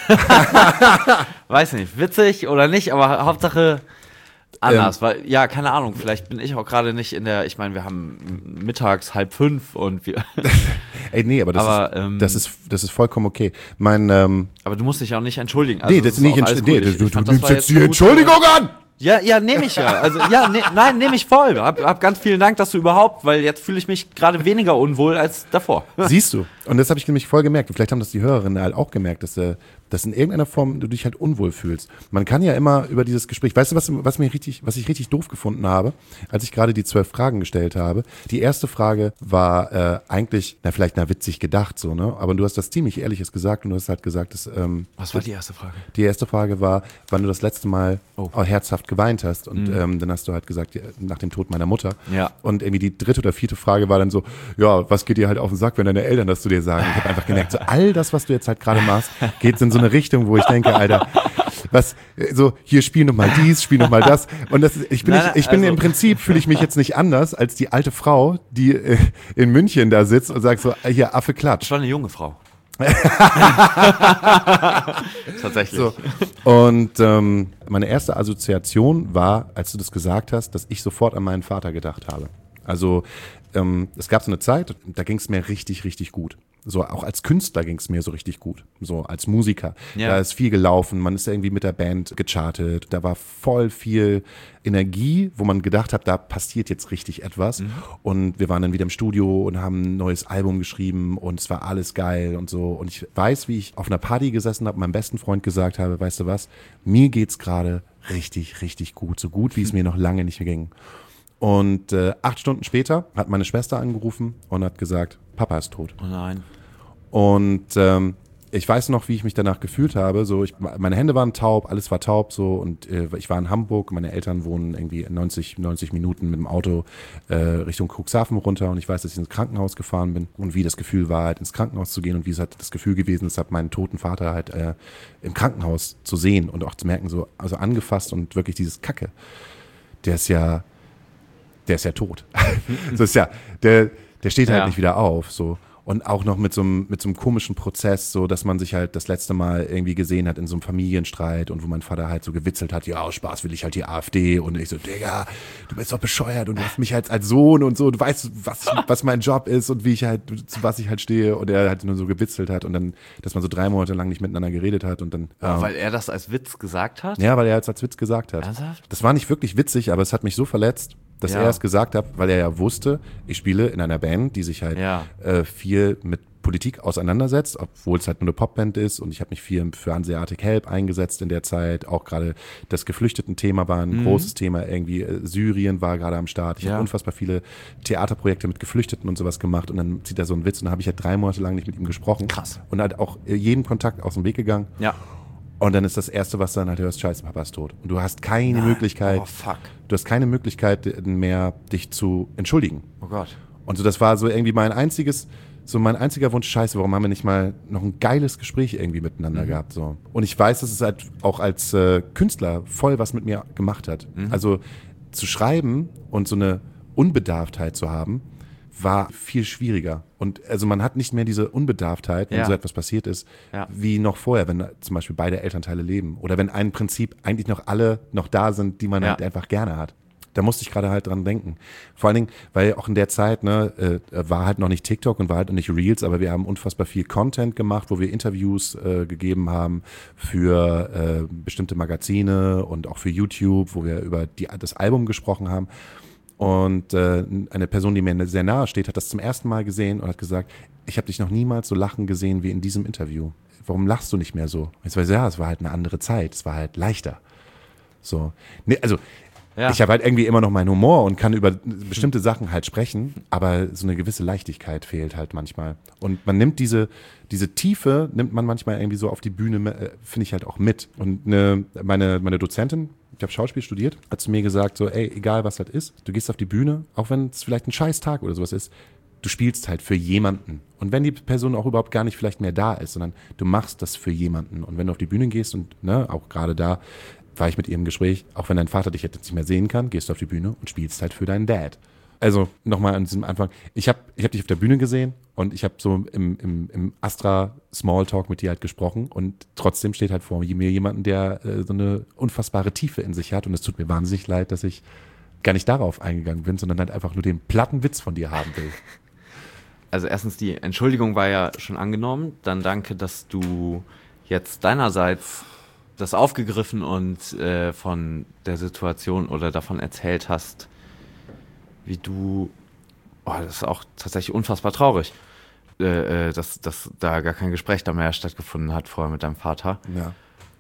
Weiß nicht, witzig oder nicht, aber Hauptsache anders, weil, ja, keine Ahnung, vielleicht bin ich auch gerade nicht ich meine, wir haben mittags 4:30 und wir... Ey, nee, aber das ist vollkommen okay. Aber du musst dich auch nicht entschuldigen. Also, nee, das ist nicht entschuldigen. Du nimmst jetzt die gut, Entschuldigung an! Ja, nehme ich ja. Also, ja, nein, nehme ich voll. Hab ganz vielen Dank, dass du überhaupt, weil jetzt fühle ich mich gerade weniger unwohl als davor. Siehst du. Und das habe ich nämlich voll gemerkt. Und vielleicht haben das die Hörerinnen halt auch gemerkt, dass in irgendeiner Form du dich halt unwohl fühlst. Man kann ja immer über dieses Gespräch, weißt du, was ich richtig doof gefunden habe, als ich gerade die 12 Fragen gestellt habe? Die erste Frage war eigentlich, vielleicht witzig gedacht, so, ne? Aber du hast das ziemlich Ehrliches gesagt und du hast halt gesagt, dass... Was war die erste Frage? Die erste Frage war, wann du das letzte Mal herzhaft geweint hast. Und dann hast du halt gesagt, nach dem Tod meiner Mutter. Ja. Und irgendwie die 3. oder 4. Frage war dann so, ja, was geht dir halt auf den Sack, wenn deine Eltern das zu dir sagen? Ich habe einfach gemerkt, so all das, was du jetzt halt gerade machst, geht in so eine Richtung, wo ich denke, Alter, hier spiel noch mal dies, spiel noch mal das. Und ich bin im Prinzip, fühle ich mich jetzt nicht anders als die alte Frau, die in München da sitzt und sagt so, hier, Affe klatsch. Das war eine junge Frau. Tatsächlich. So. Und meine erste Assoziation war, als du das gesagt hast, dass ich sofort an meinen Vater gedacht habe. Also es gab so eine Zeit, da ging es mir richtig, richtig gut. So, auch als Künstler ging es mir so richtig gut. So, als Musiker. Ja. Da ist viel gelaufen, man ist irgendwie mit der Band gechartet. Da war voll viel Energie, wo man gedacht hat, da passiert jetzt richtig etwas. Mhm. Und wir waren dann wieder im Studio und haben ein neues Album geschrieben und es war alles geil und so. Und ich weiß, wie ich auf einer Party gesessen habe, meinem besten Freund gesagt habe, weißt du was, mir geht's gerade richtig, richtig gut. So gut, wie es mir noch lange nicht mehr ging. Und 8 Stunden später hat meine Schwester angerufen und hat gesagt, Papa ist tot. Oh nein. Und ich weiß noch, wie ich mich danach gefühlt habe. So, meine Hände waren taub, alles war taub so und ich war in Hamburg. Meine Eltern wohnen irgendwie 90 Minuten mit dem Auto Richtung Cuxhaven runter und ich weiß, dass ich ins Krankenhaus gefahren bin und wie das Gefühl war, halt ins Krankenhaus zu gehen und wie es halt das Gefühl gewesen ist, meinen toten Vater halt im Krankenhaus zu sehen und auch zu merken, so also angefasst und wirklich dieses Kacke. Der ist ja tot. So ist ja, der steht halt nicht wieder auf, so. Und auch noch mit so einem komischen Prozess, so dass man sich halt das letzte Mal irgendwie gesehen hat in so einem Familienstreit und wo mein Vater halt so gewitzelt hat, ja, aus Spaß will ich halt die AfD und ich so, Digga, du bist doch bescheuert und du hast mich halt als Sohn und so, du weißt, was mein Job ist und wie ich halt, zu was ich halt stehe und er halt nur so gewitzelt hat und dann, dass man so 3 Monate lang nicht miteinander geredet hat und dann. Weil er das als Witz gesagt hat? Ja, weil er es als Witz gesagt hat. Ernsthaft? Das war nicht wirklich witzig, aber es hat mich so verletzt, dass er es gesagt hat, weil er ja wusste, ich spiele in einer Band, die sich halt viel mit Politik auseinandersetzt, obwohl es halt nur eine Popband ist und ich habe mich viel für Hanseatic Help eingesetzt in der Zeit, auch gerade das Geflüchteten-Thema war ein großes Thema, irgendwie Syrien war gerade am Start, ich habe unfassbar viele Theaterprojekte mit Geflüchteten und sowas gemacht und dann zieht er so einen Witz und dann habe ich halt 3 Monate lang nicht mit ihm gesprochen. Krass. Und halt auch jeden Kontakt aus dem Weg gegangen. Ja. Und dann ist das Erste, was du dann halt hörst, scheiße, Papa ist tot. Und du hast keine Möglichkeit, du hast keine Möglichkeit mehr, dich zu entschuldigen. Oh Gott. Und so, das war so irgendwie mein einziger Wunsch, scheiße, warum haben wir nicht mal noch ein geiles Gespräch irgendwie miteinander gehabt, so. Und ich weiß, dass es halt auch als Künstler voll was mit mir gemacht hat. Also zu schreiben und so eine Unbedarftheit zu haben, war viel schwieriger. Und also man hat nicht mehr diese Unbedarftheit, wenn so etwas passiert ist, wie noch vorher, wenn zum Beispiel beide Elternteile leben. Oder wenn ein Prinzip eigentlich noch alle noch da sind, die man halt einfach gerne hat. Da musste ich gerade halt dran denken. Vor allen Dingen, weil auch in der Zeit, war halt noch nicht TikTok und war halt noch nicht Reels, aber wir haben unfassbar viel Content gemacht, wo wir Interviews gegeben haben für bestimmte Magazine und auch für YouTube, wo wir über das Album gesprochen haben. Und eine Person, die mir sehr nahe steht, hat das zum ersten Mal gesehen und hat gesagt, ich habe dich noch niemals so lachen gesehen wie in diesem Interview. Warum lachst du nicht mehr so? Ich weiß, es war halt eine andere Zeit, es war halt leichter. So, nee, also ich habe halt irgendwie immer noch meinen Humor und kann über bestimmte Sachen halt sprechen, aber so eine gewisse Leichtigkeit fehlt halt manchmal. Und man nimmt diese Tiefe, nimmt man manchmal irgendwie so auf die Bühne, finde ich halt auch mit. Und meine Dozentin, ich habe Schauspiel studiert, hat zu mir gesagt, so, ey, egal was halt ist, du gehst auf die Bühne, auch wenn es vielleicht ein Scheißtag oder sowas ist, du spielst halt für jemanden. Und wenn die Person auch überhaupt gar nicht vielleicht mehr da ist, sondern du machst das für jemanden. Und wenn du auf die Bühne gehst und auch gerade da war ich mit ihr im Gespräch, auch wenn dein Vater dich jetzt nicht mehr sehen kann, gehst du auf die Bühne und spielst halt für deinen Dad. Also nochmal an diesem Anfang, ich hab dich auf der Bühne gesehen und ich habe so im Astra Smalltalk mit dir halt gesprochen und trotzdem steht halt vor mir jemanden, der so eine unfassbare Tiefe in sich hat und es tut mir wahnsinnig leid, dass ich gar nicht darauf eingegangen bin, sondern halt einfach nur den platten Witz von dir haben will. Also erstens, die Entschuldigung war ja schon angenommen, dann danke, dass du jetzt deinerseits das aufgegriffen und von der Situation oder davon erzählt hast, wie du, das ist auch tatsächlich unfassbar traurig, dass da gar kein Gespräch da mehr stattgefunden hat vorher mit deinem Vater. Ja.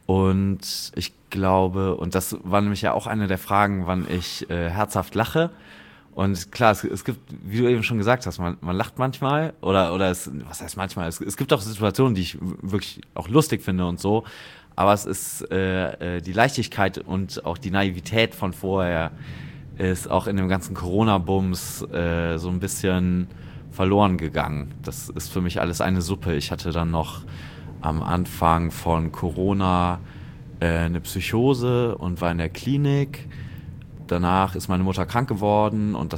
Und ich glaube, und das war nämlich ja auch eine der Fragen, wann ich herzhaft lache. Und klar, es gibt, wie du eben schon gesagt hast, man lacht manchmal was heißt manchmal? Es gibt auch Situationen, die ich wirklich auch lustig finde und so. Aber es ist die Leichtigkeit und auch die Naivität von vorher ist auch in dem ganzen Corona-Bums so ein bisschen verloren gegangen. Das ist für mich alles eine Suppe. Ich hatte dann noch am Anfang von Corona eine Psychose und war in der Klinik. Danach ist meine Mutter krank geworden und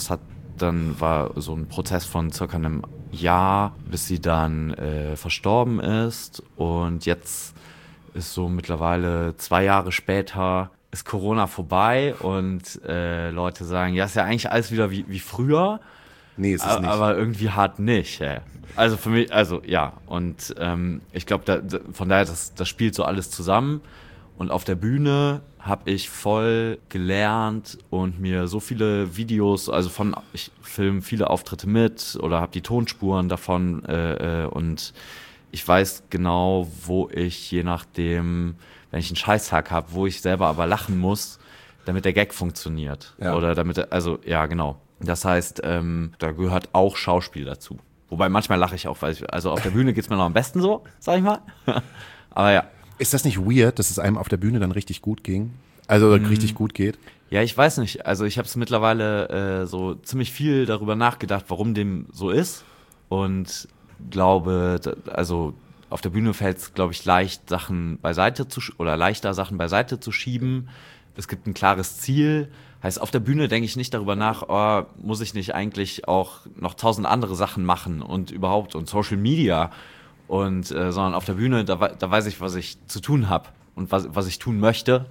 war so ein Prozess von circa einem Jahr, bis sie dann verstorben ist. Und jetzt ist so mittlerweile 2 Jahre später ist Corona vorbei und Leute sagen, ja, ist ja eigentlich alles wieder wie früher. Nee, ist es nicht. Aber irgendwie hart nicht. Ey. Also für mich, ja. Und ich glaube, von daher, das spielt so alles zusammen. Und auf der Bühne habe ich voll gelernt und mir so viele Videos, ich filme viele Auftritte mit oder habe die Tonspuren davon und ich weiß genau, wo ich je nachdem, wenn ich einen Scheißtag habe, wo ich selber aber lachen muss, damit der Gag funktioniert. Ja. Oder ja, genau. Das heißt, da gehört auch Schauspiel dazu. Wobei manchmal lache ich auch, also auf der Bühne geht's mir noch am besten so, sag ich mal. Aber ja. Ist das nicht weird, dass es einem auf der Bühne dann richtig gut ging? Also richtig gut geht? Ja, ich weiß nicht. Also ich habe es mittlerweile so ziemlich viel darüber nachgedacht, warum dem so ist. Und glaube, also auf der Bühne fällt es, glaube ich, leichter Sachen beiseite zu schieben, es gibt ein klares Ziel. Heißt, auf der Bühne denke ich nicht darüber nach, oh, muss ich nicht eigentlich auch noch 1000 andere Sachen machen und überhaupt und Social Media und sondern auf der Bühne, da weiß ich, was ich zu tun habe und was ich tun möchte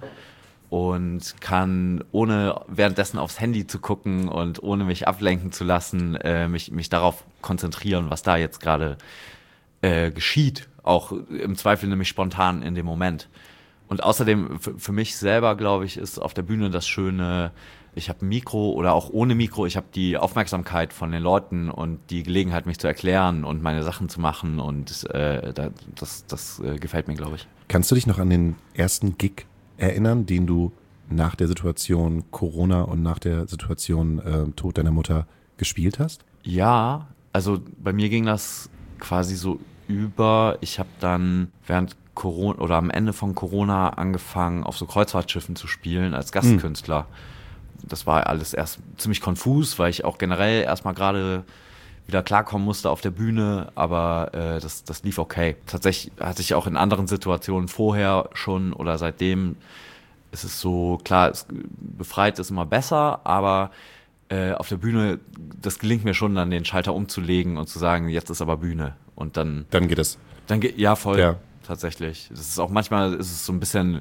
und kann, ohne währenddessen aufs Handy zu gucken und ohne mich ablenken zu lassen, mich darauf konzentrieren, was da jetzt gerade geschieht. Auch im Zweifel nämlich spontan in dem Moment. Und außerdem, für mich selber, glaube ich, ist auf der Bühne das Schöne, ich habe ein Mikro oder auch ohne Mikro, ich habe die Aufmerksamkeit von den Leuten und die Gelegenheit, mich zu erklären und meine Sachen zu machen und das gefällt mir, glaube ich. Kannst du dich noch an den ersten Gig erinnern, den du nach der Situation Corona und nach der Situation Tod deiner Mutter gespielt hast? Ja, also bei mir ging das quasi so über, ich habe dann während Corona oder am Ende von Corona angefangen, auf so Kreuzfahrtschiffen zu spielen als Gastkünstler. Das war alles erst ziemlich konfus, weil ich auch generell erstmal gerade wieder klarkommen musste auf der Bühne, aber das lief okay. Tatsächlich hatte ich auch in anderen Situationen vorher schon oder seitdem ist es so, klar, befreit ist immer besser, aber auf der Bühne, das gelingt mir schon dann, den Schalter umzulegen und zu sagen, jetzt ist aber Bühne. Und dann geht es. Ja, voll. Ja. Tatsächlich. Das ist auch manchmal, ist es so ein bisschen,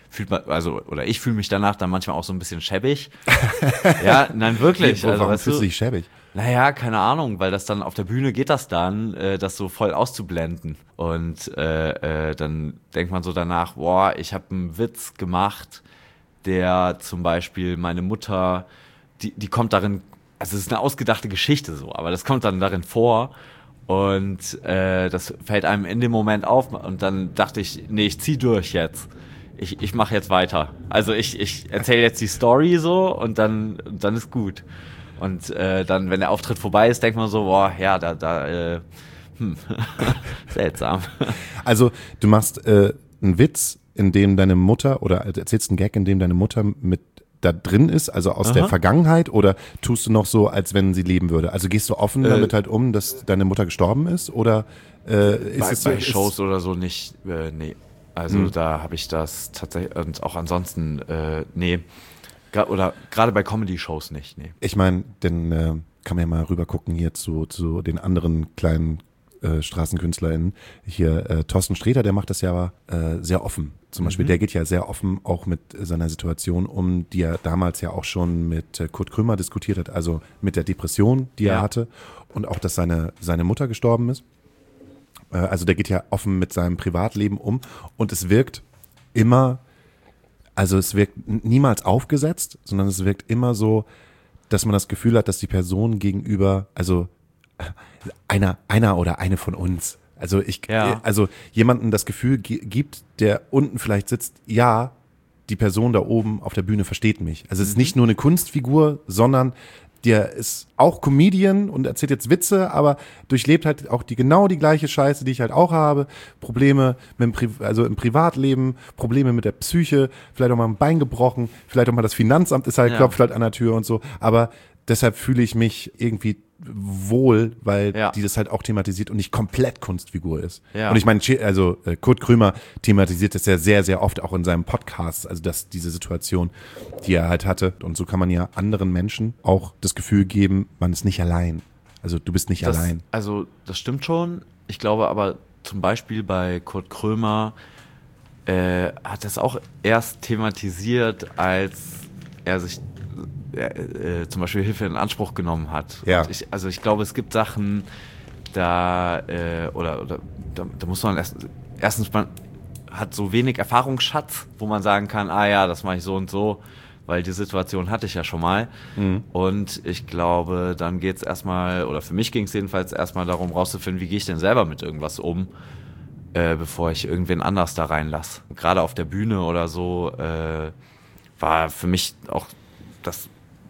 oder ich fühle mich danach dann manchmal auch so ein bisschen schäbig. Ja, nein, wirklich. Warum fühlst du dich schäbig? Naja, keine Ahnung, weil das dann auf der Bühne geht das dann, das so voll auszublenden. Und dann denkt man so danach, boah, ich habe einen Witz gemacht, der zum Beispiel meine Mutter, die kommt darin, also es ist eine ausgedachte Geschichte so, aber das kommt dann darin vor. Und das fällt einem in dem Moment auf und dann dachte ich, nee, ich zieh durch jetzt. Ich mache jetzt weiter. Also ich erzähle jetzt die Story so und dann ist gut. Und dann, wenn der Auftritt vorbei ist, denkt man so, boah, ja, seltsam. Also du machst einen Witz, in dem deine Mutter, oder erzählst einen Gag, in dem deine Mutter mit da drin ist, also aus der Vergangenheit, oder tust du noch so, als wenn sie leben würde? Also gehst du offen damit halt um, dass deine Mutter gestorben ist, oder ist es so? Bei Shows oder so nicht, nee. Also da habe ich das tatsächlich, und auch ansonsten, nee. Oder gerade bei Comedy-Shows nicht, nee. Ich meine, dann kann man ja mal rüber gucken hier zu den anderen kleinen StraßenkünstlerInnen. Hier Thorsten Sträter, der macht das ja sehr offen. Zum Beispiel, der geht ja sehr offen auch mit seiner Situation um, die er damals ja auch schon mit Kurt Krömer diskutiert hat, also mit der Depression, die er hatte, und auch, dass seine Mutter gestorben ist. Also der geht ja offen mit seinem Privatleben um und es wirkt immer, also es wirkt niemals aufgesetzt, sondern es wirkt immer so, dass man das Gefühl hat, dass die Person gegenüber, also einer oder eine von uns, also also jemanden das Gefühl gibt, der unten vielleicht sitzt, ja, die Person da oben auf der Bühne versteht mich. Also es ist nicht nur eine Kunstfigur, sondern der ist auch Comedian und erzählt jetzt Witze, aber durchlebt halt auch genau die gleiche Scheiße, die ich halt auch habe. Probleme im Privatleben, Probleme mit der Psyche, vielleicht auch mal ein Bein gebrochen, vielleicht auch mal das Finanzamt ist halt, klopft halt an der Tür und so. Aber deshalb fühle ich mich irgendwie wohl, weil die das halt auch thematisiert und nicht komplett Kunstfigur ist. Ja. Und ich meine, also Kurt Krömer thematisiert das ja sehr, sehr oft auch in seinem Podcast, also dass diese Situation, die er halt hatte. Und so kann man ja anderen Menschen auch das Gefühl geben, man ist nicht allein. Also du bist nicht allein. Also das stimmt schon. Ich glaube aber zum Beispiel bei Kurt Krömer hat das auch erst thematisiert, als er sich zum Beispiel Hilfe in Anspruch genommen hat. Ja. Und ich glaube, es gibt Sachen, da muss man erstens, man hat so wenig Erfahrungsschatz, wo man sagen kann, das mache ich so und so, weil die Situation hatte ich ja schon mal. Und ich glaube, dann geht's erstmal, oder für mich ging es jedenfalls erstmal darum, rauszufinden, wie gehe ich denn selber mit irgendwas um, bevor ich irgendwen anders da reinlasse. Gerade auf der Bühne oder so war für mich auch das,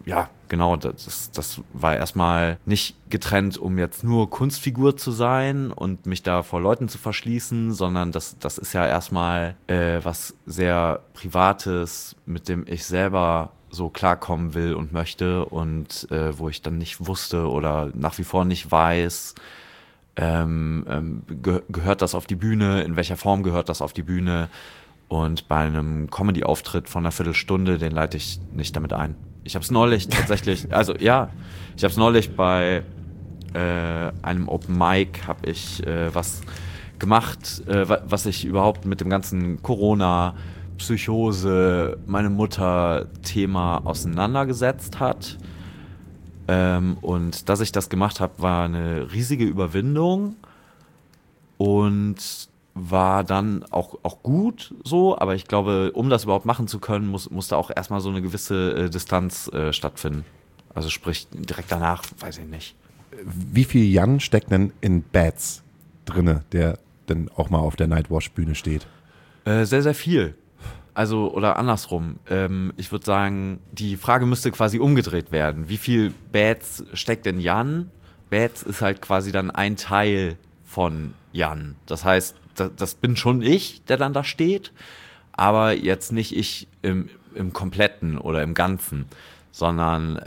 das war erstmal nicht getrennt, um jetzt nur Kunstfigur zu sein und mich da vor Leuten zu verschließen, sondern das ist ja erstmal was sehr Privates, mit dem ich selber so klarkommen will und möchte und wo ich dann nicht wusste oder nach wie vor nicht weiß, gehört das auf die Bühne, in welcher Form gehört das auf die Bühne. Und bei einem Comedy-Auftritt von einer Viertelstunde, den leite ich nicht damit ein. Ich habe es neulich tatsächlich, ich habe es neulich bei einem Open Mic habe ich was gemacht, was ich überhaupt mit dem ganzen Corona, Psychose, meine Mutter Thema auseinandergesetzt hat. Und dass ich das gemacht habe, war eine riesige Überwindung und war dann auch gut so, aber ich glaube, um das überhaupt machen zu können, musste auch erstmal so eine gewisse Distanz stattfinden. Also sprich, direkt danach, weiß ich nicht. Wie viel Jan steckt denn in Bats drinne, der dann auch mal auf der Nightwash-Bühne steht? Sehr, sehr viel. Also, oder andersrum. Ich würde sagen, die Frage müsste quasi umgedreht werden. Wie viel Bats steckt in Jan? Bats ist halt quasi dann ein Teil von Jan. Das heißt, das bin schon ich, der dann da steht, aber jetzt nicht ich im Kompletten oder im Ganzen, sondern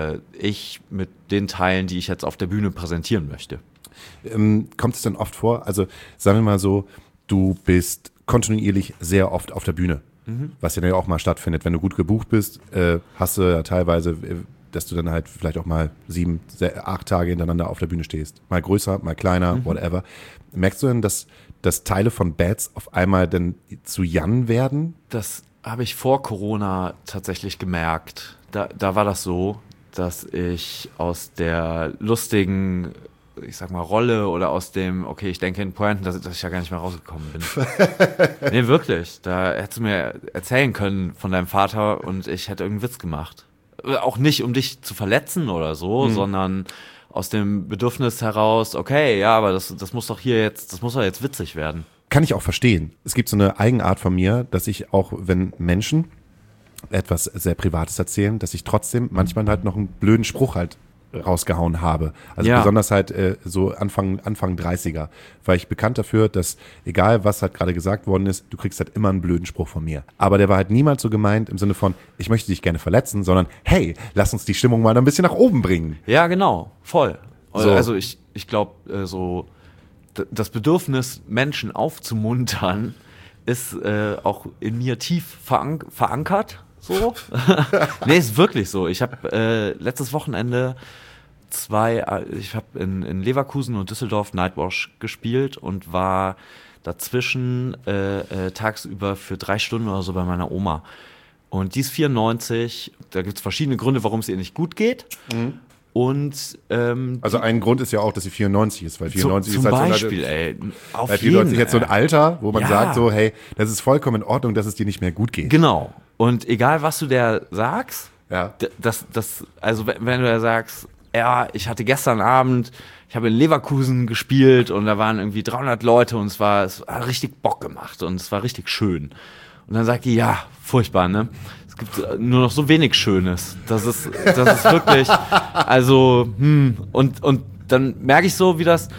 ich mit den Teilen, die ich jetzt auf der Bühne präsentieren möchte. Kommt es dann oft vor, also sagen wir mal so, du bist kontinuierlich sehr oft auf der Bühne, was ja dann auch mal stattfindet. Wenn du gut gebucht bist, hast du ja teilweise, dass du dann halt vielleicht auch mal 7, 8 Tage hintereinander auf der Bühne stehst. Mal größer, mal kleiner, whatever. Merkst du denn, dass Teile von Bats auf einmal dann zu Jan werden? Das habe ich vor Corona tatsächlich gemerkt. Da war das so, dass ich aus der lustigen, ich sag mal, Rolle oder aus dem, okay, ich denke in Pointen, dass ich ja gar nicht mehr rausgekommen bin. Nee, wirklich. Da hättest du mir erzählen können von deinem Vater und ich hätte irgendeinen Witz gemacht. Auch nicht, um dich zu verletzen oder so, sondern aus dem Bedürfnis heraus, okay, ja, aber das muss doch jetzt witzig werden. Kann ich auch verstehen. Es gibt so eine Eigenart von mir, dass ich auch, wenn Menschen etwas sehr Privates erzählen, dass ich trotzdem manchmal halt noch einen blöden Spruch halt rausgehauen habe. Also besonders halt so Anfang 30er. War ich bekannt dafür, dass egal was halt gerade gesagt worden ist, du kriegst halt immer einen blöden Spruch von mir. Aber der war halt niemals so gemeint im Sinne von, ich möchte dich gerne verletzen, sondern hey, lass uns die Stimmung mal ein bisschen nach oben bringen. Ja, genau, voll. So. Also ich glaube, so das Bedürfnis, Menschen aufzumuntern, ist auch in mir tief verankert. So. Nee, ist wirklich so. Ich habe letztes Wochenende ich habe in Leverkusen und Düsseldorf Nightwash gespielt und war dazwischen tagsüber für 3 Stunden oder so bei meiner Oma. Und die ist 94, da gibt es verschiedene Gründe, warum es ihr nicht gut geht. Und also ein Grund ist ja auch, dass sie 94 ist, weil 94 zum ist halt Beispiel, so ey, auf weil jeden 94 ist jetzt so ein Alter, wo man Ja. sagt so, hey, das ist vollkommen in Ordnung, dass es dir nicht mehr gut geht. Genau. Und egal, was du der sagst, Ja. also wenn du da sagst, ja, ich hatte gestern Abend, ich habe in Leverkusen gespielt und da waren irgendwie 300 Leute und es hat richtig Bock gemacht und es war richtig schön. Und dann sagt die, ja, furchtbar, ne? Es gibt nur noch so wenig Schönes. Das ist wirklich, also, und dann merke ich so, wie das,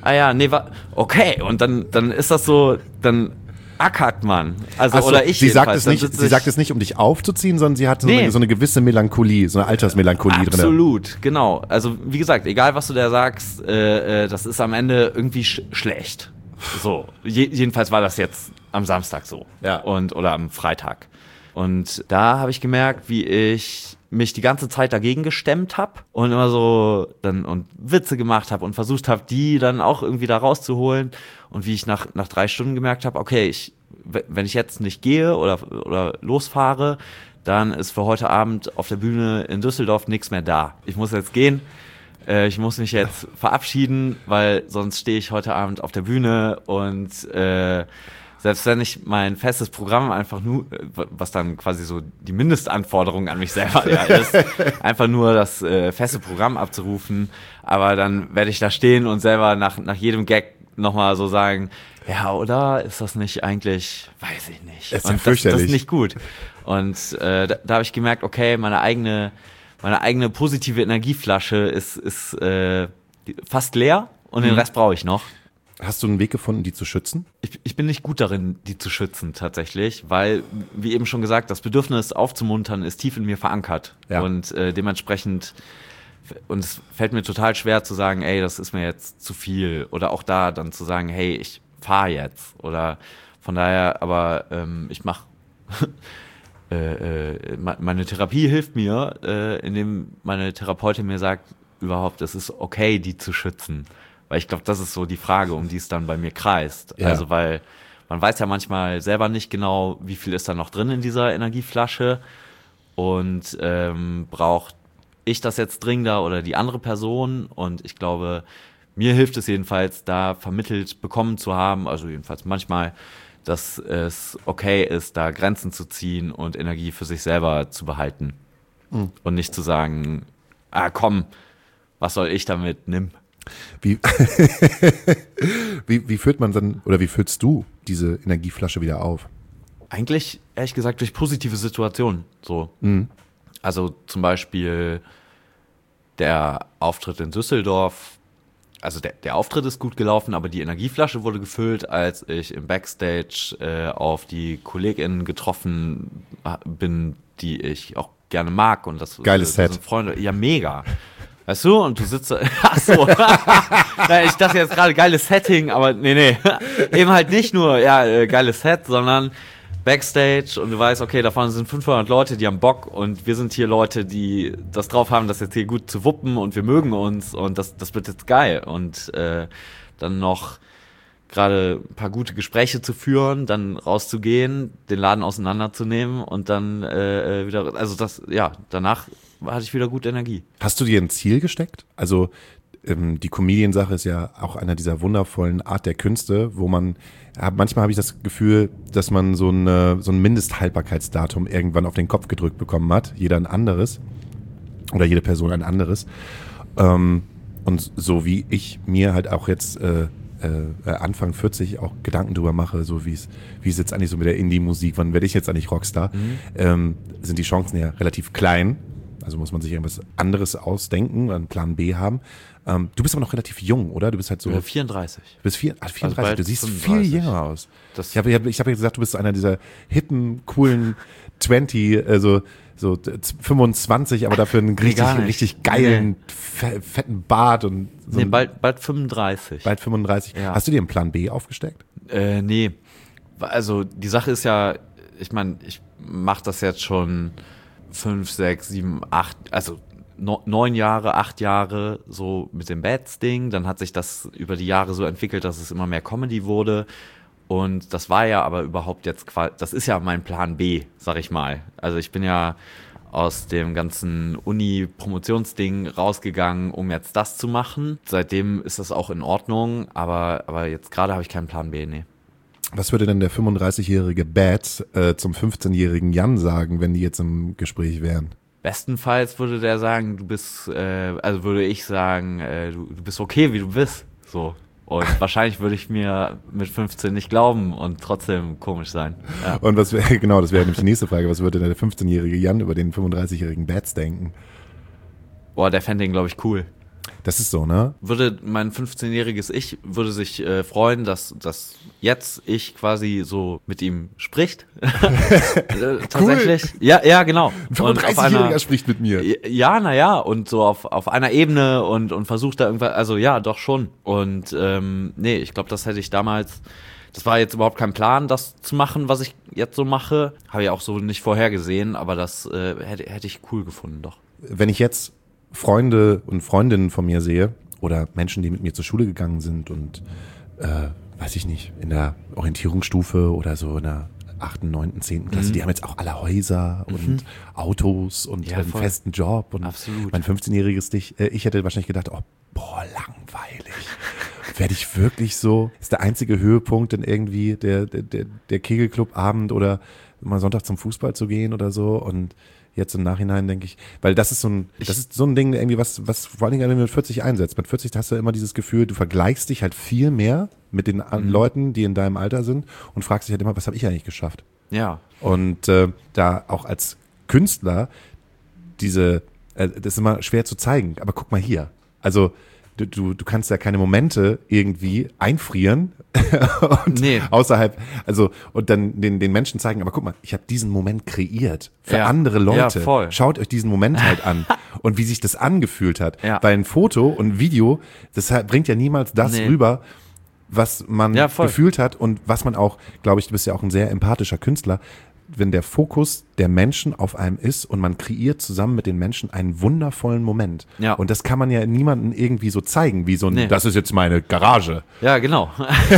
okay, und dann ist das so, dann ackert man. Also, Ach so, oder ich sie sagt jedenfalls. sie sagt es nicht, um dich aufzuziehen, sondern sie hat Nee. so eine gewisse Melancholie, so eine Altersmelancholie drin. Absolut, genau. Also wie gesagt, egal was du da sagst, das ist am Ende irgendwie schlecht. So, jedenfalls war das jetzt am Samstag so. Ja. Oder am Freitag. Und da habe ich gemerkt, wie ich mich die ganze Zeit dagegen gestemmt habe und immer so und Witze gemacht habe und versucht habe, die dann auch irgendwie da rauszuholen. Und wie ich nach 3 Stunden gemerkt habe, okay, wenn ich jetzt nicht gehe oder losfahre, dann ist für heute Abend auf der Bühne in Düsseldorf nichts mehr da. Ich muss jetzt gehen. Ich muss mich jetzt verabschieden, weil sonst stehe ich heute Abend auf der Bühne und selbst wenn ich mein festes Programm einfach nur, was dann quasi so die Mindestanforderung an mich selber ist, einfach nur das feste Programm abzurufen, aber dann werde ich da stehen und selber nach jedem Gag nochmal so sagen, ja, oder ist das nicht eigentlich, weiß ich nicht. Das ist ja und fürchterlich. das ist nicht gut. Und da habe ich gemerkt, okay, meine eigene positive Energieflasche ist fast leer und den Rest brauche ich noch. Hast du einen Weg gefunden, die zu schützen? Ich bin nicht gut darin, die zu schützen tatsächlich, weil, wie eben schon gesagt, das Bedürfnis aufzumuntern ist tief in mir verankert. Ja. Und dementsprechend, und es fällt mir total schwer zu sagen, ey, das ist mir jetzt zu viel. Oder auch da dann zu sagen, hey, ich fahre jetzt. Oder Von daher, aber ich mache meine Therapie hilft mir, indem meine Therapeutin mir sagt, überhaupt, es ist okay, die zu schützen. Weil ich glaube, das ist so die Frage, um die es dann bei mir kreist. Ja. Also, weil man weiß ja manchmal selber nicht genau, wie viel ist da noch drin in dieser Energieflasche und braucht ich das jetzt dringender oder die andere Person. Und ich glaube, mir hilft es jedenfalls, da vermittelt bekommen zu haben, also jedenfalls manchmal, dass es okay ist, da Grenzen zu ziehen und Energie für sich selber zu behalten. Und nicht zu sagen, komm, was soll ich damit, nimm. Wie führt man dann, oder wie füllst du diese Energieflasche wieder auf? Eigentlich, ehrlich gesagt, durch positive Situationen. So. Also zum Beispiel der Auftritt in Düsseldorf. Also der Auftritt ist gut gelaufen, aber die Energieflasche wurde gefüllt, als ich im Backstage auf die KollegInnen getroffen bin, die ich auch gerne mag. Und das geiles Set. sind Freunde. Ja, mega. Weißt du, und du sitzt da, ach so, ich dachte jetzt gerade geiles Setting, aber nee, eben halt nicht nur, geiles Set, sondern Backstage und du weißt, okay, da vorne sind 500 Leute, die haben Bock und wir sind hier Leute, die das drauf haben, das jetzt hier gut zu wuppen und wir mögen uns und das wird jetzt geil und dann noch gerade ein paar gute Gespräche zu führen, dann rauszugehen, den Laden auseinanderzunehmen und dann wieder, also das, ja, danach hatte ich wieder gute Energie. Hast du dir ein Ziel gesteckt? Also die Comedian-Sache ist ja auch einer dieser wundervollen Art der Künste, wo man, manchmal habe ich das Gefühl, dass man so ein Mindesthaltbarkeitsdatum irgendwann auf den Kopf gedrückt bekommen hat. Jeder ein anderes oder jede Person ein anderes. Und so wie ich mir halt auch jetzt Anfang 40 auch Gedanken drüber mache, so wie es jetzt eigentlich so mit der Indie-Musik, wann werde ich jetzt eigentlich Rockstar, sind die Chancen ja relativ klein. Also muss man sich irgendwas anderes ausdenken, einen Plan B haben. Du bist aber noch relativ jung, oder? Du bist halt so 34. Du bist 34, also du siehst 35. viel jünger aus. Ich hab ja gesagt, du bist einer dieser hippen, coolen 20, so 25, aber dafür einen richtig geilen, fetten Bart und so. Nee, bald 35. Bald 35. Ja. Hast du dir einen Plan B aufgesteckt? Nee. Also die Sache ist ja, ich meine, ich mache das jetzt schon 5, 6, 7, 8, also 9 Jahre, 8 Jahre so mit dem Bats-Ding. Dann hat sich das über die Jahre so entwickelt, dass es immer mehr Comedy wurde. Und das war ja aber überhaupt jetzt quasi, das ist ja mein Plan B, sag ich mal. Also ich bin ja aus dem ganzen Uni-Promotionsding rausgegangen, um jetzt das zu machen. Seitdem ist das auch in Ordnung, aber jetzt gerade habe ich keinen Plan B, nee. Was würde denn der 35-jährige Bats zum 15-jährigen Jan sagen, wenn die jetzt im Gespräch wären? Bestenfalls würde der sagen, du bist, würde ich sagen, du bist okay, wie du bist. So. Und wahrscheinlich würde ich mir mit 15 nicht glauben und trotzdem komisch sein. Ja. Und das wäre nämlich die nächste Frage, was würde denn der 15-jährige Jan über den 35-jährigen Bats denken? Boah, der fände den, glaube ich, cool. Das ist so, ne? Würde mein 15-jähriges Ich würde sich freuen, dass jetzt ich quasi so mit ihm spricht. Tatsächlich. Cool. Ja, genau. Ein 35-Jähriger spricht mit mir. Ja, naja, und so auf einer Ebene und versucht da irgendwas, also ja, doch schon. Und nee, ich glaube, das hätte ich damals, das war jetzt überhaupt kein Plan, das zu machen, was ich jetzt so mache. Habe ich auch so nicht vorhergesehen, aber das hätte ich cool gefunden, doch. Wenn ich jetzt Freunde und Freundinnen von mir sehe oder Menschen, die mit mir zur Schule gegangen sind und weiß ich nicht, in der Orientierungsstufe oder so in der 8., 9., 10. Klasse, die haben jetzt auch alle Häuser und Autos und einen festen Job. Und absolut. Mein 15-jähriges Ich hätte wahrscheinlich gedacht, oh, boah, langweilig. Werde ich wirklich so? Ist der einzige Höhepunkt denn irgendwie der Kegelclub-Abend oder mal Sonntag zum Fußball zu gehen oder so? Und jetzt im Nachhinein denke ich, weil das ist so ein Ding irgendwie, was vor allen Dingen mit 40 einsetzt. Mit 40 hast du immer dieses Gefühl, du vergleichst dich halt viel mehr mit den Leuten, die in deinem Alter sind und fragst dich halt immer, was habe ich eigentlich geschafft? Ja. Und da auch als Künstler das ist immer schwer zu zeigen, aber guck mal hier. Also du kannst ja keine Momente irgendwie einfrieren und außerhalb, also und dann den Menschen zeigen, aber guck mal, ich habe diesen Moment kreiert für andere Leute. Ja, schaut euch diesen Moment halt an und wie sich das angefühlt hat. Ja. Weil ein Foto und ein Video, das bringt ja niemals das rüber, was man voll. gefühlt hat und was man auch, glaube ich, du bist ja auch ein sehr empathischer Künstler, wenn der Fokus der Menschen auf einem ist und man kreiert zusammen mit den Menschen einen wundervollen Moment. Ja. Und das kann man ja niemandem irgendwie so zeigen, wie so ein, Nee. das ist jetzt meine Garage. Ja, genau.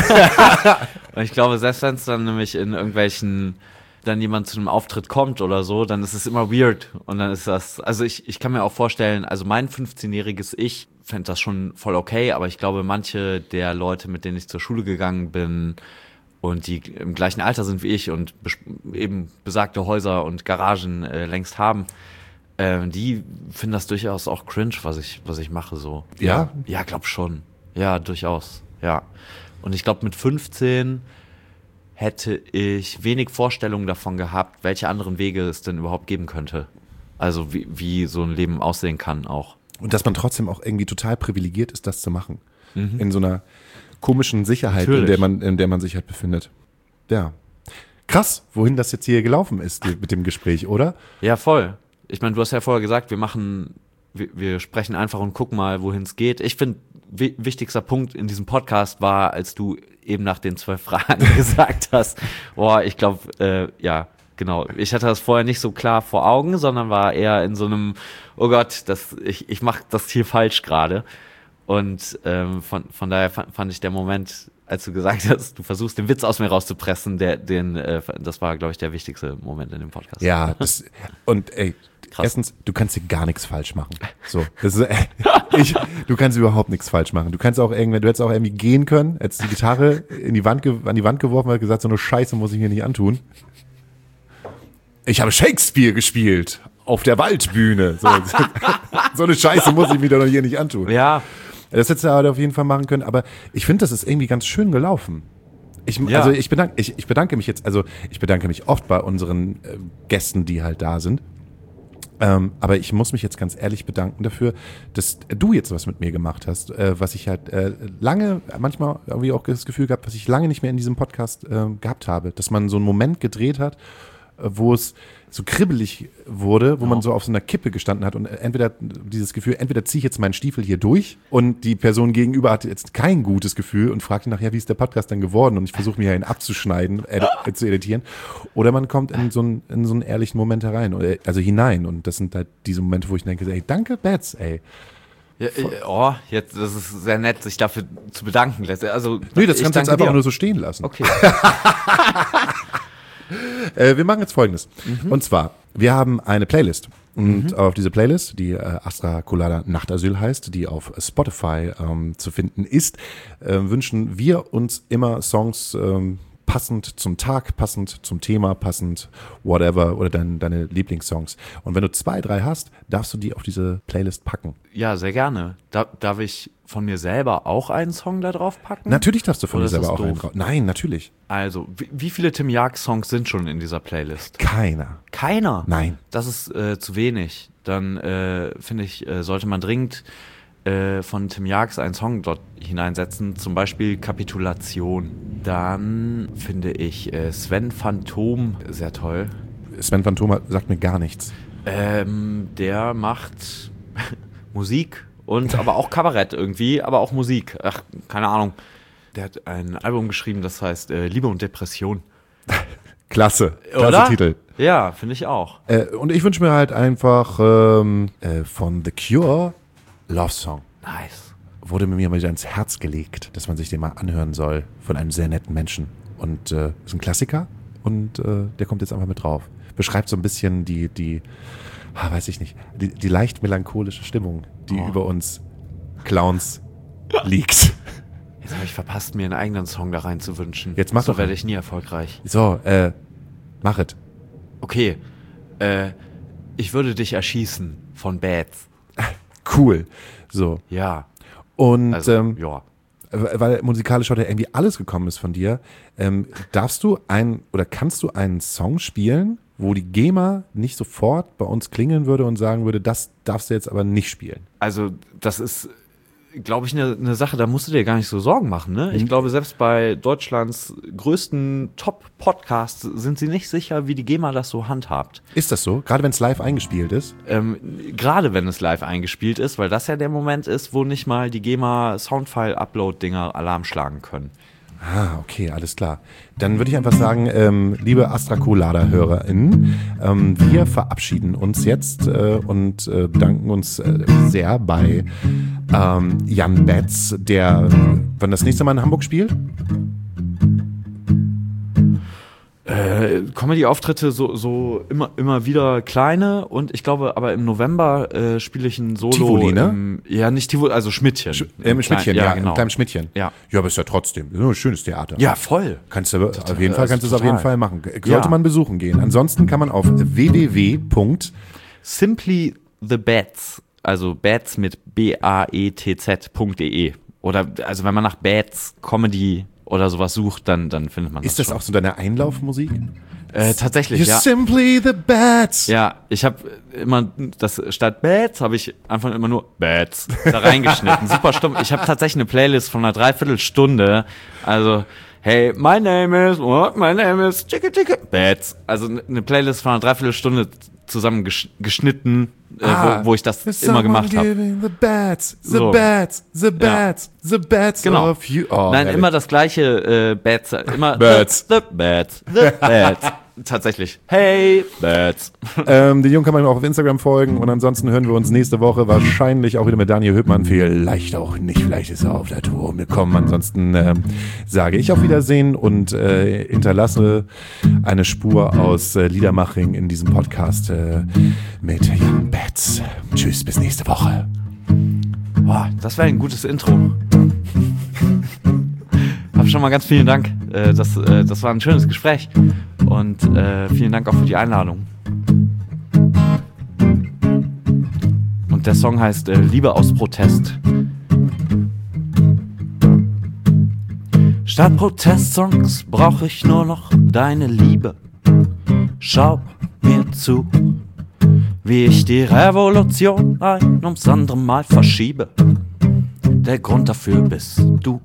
Und ich glaube, selbst wenn es dann nämlich in irgendwelchen, dann jemand zu einem Auftritt kommt oder so, dann ist es immer weird. Und dann ist das, also ich kann mir auch vorstellen, also mein 15-jähriges Ich fände das schon voll okay, aber ich glaube, manche der Leute, mit denen ich zur Schule gegangen bin und die im gleichen Alter sind wie ich und eben besagte Häuser und Garagen längst haben, die finden das durchaus auch cringe, was ich mache so. Ja? Ja, glaub schon. Ja, durchaus. Ja. Und ich glaube, mit 15 hätte ich wenig Vorstellungen davon gehabt, welche anderen Wege es denn überhaupt geben könnte. Also wie so ein Leben aussehen kann auch. Und dass man trotzdem auch irgendwie total privilegiert ist, das zu machen. In so einer komischen Sicherheit, in der man sich halt befindet. Ja. Krass, wohin das jetzt hier gelaufen ist mit dem Gespräch, oder? Ja, voll. Ich meine, du hast ja vorher gesagt, wir sprechen einfach und gucken mal, wohin es geht. Ich finde, wichtigster Punkt in diesem Podcast war, als du eben nach den 12 Fragen gesagt hast, ich glaube, ja, genau. Ich hatte das vorher nicht so klar vor Augen, sondern war eher in so einem, oh Gott, ich mache das hier falsch gerade. Und von daher fand ich der Moment, als du gesagt hast, du versuchst den Witz aus mir rauszupressen, das war, glaube ich, der wichtigste Moment in dem Podcast. Ja, und ey, Krass. Erstens, du kannst hier gar nichts falsch machen. So, das ist, du kannst überhaupt nichts falsch machen. Du hättest auch irgendwie gehen können, hättest die Gitarre an die Wand geworfen und gesagt, so eine Scheiße muss ich mir nicht antun. Ich habe Shakespeare gespielt auf der Waldbühne. So eine Scheiße muss ich mir doch hier nicht antun. Ja. Das hättest du aber auf jeden Fall machen können, aber ich finde, das ist irgendwie ganz schön gelaufen. Ich bedanke mich oft bei unseren Gästen, die halt da sind. Aber ich muss mich jetzt ganz ehrlich bedanken dafür, dass du jetzt was mit mir gemacht hast, was ich halt manchmal irgendwie auch das Gefühl gehabt, was ich lange nicht mehr in diesem Podcast gehabt habe, dass man so einen Moment gedreht hat, wo es so kribbelig wurde, wo man so auf so einer Kippe gestanden hat und entweder ziehe ich jetzt meinen Stiefel hier durch und die Person gegenüber hatte jetzt kein gutes Gefühl und fragte nachher, wie ist der Podcast denn geworden und ich versuche mir ihn abzuschneiden, zu editieren, oder man kommt in so einen ehrlichen Moment hinein und das sind halt diese Momente, wo ich denke, ey, danke Bats, ey. Ja, jetzt, das ist sehr nett, sich dafür zu bedanken. Also, Nee, das kannst du jetzt einfach nur so stehen lassen. Okay. Wir machen jetzt Folgendes. Und zwar, wir haben eine Playlist. Und auf diese Playlist, die Astra Colada Nachtasyl heißt, die auf Spotify zu finden ist, wünschen wir uns immer Songs passend zum Tag, passend zum Thema, passend whatever oder deine Lieblingssongs. Und wenn du 2, 3 hast, darfst du die auf diese Playlist packen. Ja, sehr gerne. Darf ich von mir selber auch einen Song da drauf packen? Natürlich darfst du von Oder dir ist selber das auch einen doof? drauf. Nein, natürlich. Also, wie viele Tim Jaak-Songs sind schon in dieser Playlist? Keiner. Keiner? Nein. Das ist zu wenig. Dann finde ich, sollte man dringend von Tim Jaaks einen Song dort hineinsetzen, zum Beispiel Kapitulation. Dann finde ich Sven Phantom sehr toll. Sven Phantom sagt mir gar nichts. Der macht Musik und aber auch Kabarett irgendwie, aber auch Musik. Ach, keine Ahnung. Der hat ein Album geschrieben, das heißt Liebe und Depression. Klasse Oder? Titel. Ja, finde ich auch. Und ich wünsche mir halt einfach von The Cure Love Song. Nice. Wurde mir mal wieder ins Herz gelegt, dass man sich den mal anhören soll von einem sehr netten Menschen. Und ist ein Klassiker und der kommt jetzt einfach mit drauf. Beschreibt so ein bisschen die leicht melancholische Stimmung, die über uns Clowns liegt. Jetzt habe ich verpasst, mir einen eigenen Song da rein zu wünschen. Jetzt mach so doch werde einen. ich nie erfolgreich. So, mach es. Okay. Ich würde dich erschießen von Bats. Cool. So. Ja. Und Also, ja. weil musikalisch heute irgendwie alles gekommen ist von dir, kannst du einen Song spielen, wo die GEMA nicht sofort bei uns klingeln würde und sagen würde, das darfst du jetzt aber nicht spielen? Also, das ist glaube ich, eine Sache, da musst du dir gar nicht so Sorgen machen. Ne? Ich glaube, selbst bei Deutschlands größten Top-Podcasts sind sie nicht sicher, wie die GEMA das so handhabt. Ist das so? Gerade wenn es live eingespielt ist? Gerade wenn es live eingespielt ist, weil das ja der Moment ist, wo nicht mal die GEMA Soundfile-Upload-Dinger Alarm schlagen können. Ah, okay, alles klar. Dann würde ich einfach sagen, liebe Astrakulada-HörerInnen, wir verabschieden uns jetzt und bedanken uns sehr bei Jan Betz, der wann das nächste Mal in Hamburg spielt? Comedy-Auftritte so immer wieder kleine und ich glaube, aber im November spiele ich ein Solo. Tivoli, ne? Ja, nicht Tivoli, also Schmidtchen. Schmidtchen, ja, genau. Im kleinen Schmidtchen. Ja. Ja, aber ist ja trotzdem ein schönes Theater. Ja, voll. Kannst du auf jeden Fall machen. Sollte Ja. man besuchen gehen. Ansonsten kann man auf Simply the Bats, also Bats mit BAETZ.de oder also wenn man nach Bats Comedy oder sowas sucht, dann findet man das. Ist das schon. auch so deine Einlaufmusik? Tatsächlich, You're ja. simply the Bats. Ja, ich habe immer das statt Bats habe ich einfach immer nur Bats da reingeschnitten. Super stumm. Ich habe tatsächlich eine Playlist von einer Dreiviertelstunde. Also hey, my name is Chicka Chicka Bats. Also eine Playlist von einer Dreiviertelstunde zusammen geschnitten, wo ich das immer gemacht habe. The bats, the So. bats, the bats, the bats Genau. of you. Oh, Nein, herrlich. immer das gleiche Bats. Immer Bats. The Bats. The Bats. Tatsächlich. Hey, Bats. Den Jungen kann man auch auf Instagram folgen und ansonsten hören wir uns nächste Woche wahrscheinlich auch wieder mit Daniel Hübmann. Vielleicht auch nicht, vielleicht ist er auf der Tour umgekommen. Ansonsten sage ich auf Wiedersehen und hinterlasse eine Spur aus Liedermaching in diesem Podcast mit Jan Betz. Tschüss, bis nächste Woche. Boah, das wäre ein gutes Intro. Hab schon mal ganz vielen Dank. Das war ein schönes Gespräch. Und vielen Dank auch für die Einladung. Und der Song heißt Liebe aus Protest. Statt Protestsongs brauche ich nur noch deine Liebe. Schau mir zu, wie ich die Revolution ein ums andere Mal verschiebe. Der Grund dafür bist du.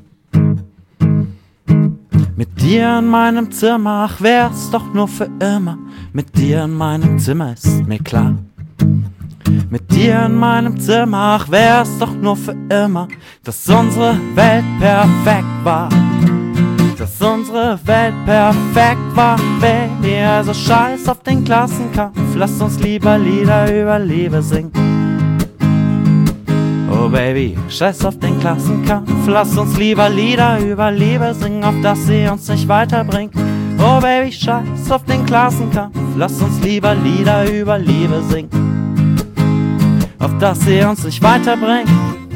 Mit dir in meinem Zimmer, ach wär's doch nur für immer. Mit dir in meinem Zimmer ist mir klar. Mit dir in meinem Zimmer, ach wär's doch nur für immer, dass unsere Welt perfekt war. Dass unsere Welt perfekt war, Baby, also scheiß auf den Klassenkampf. Lasst uns lieber Lieder über Liebe singen. Oh Baby, scheiß auf den Klassenkampf. Lass uns lieber Lieder über Liebe singen, auf dass sie uns nicht weiterbringt. Oh Baby, scheiß auf den Klassenkampf. Lass uns lieber Lieder über Liebe singen, auf dass sie uns nicht weiterbringt.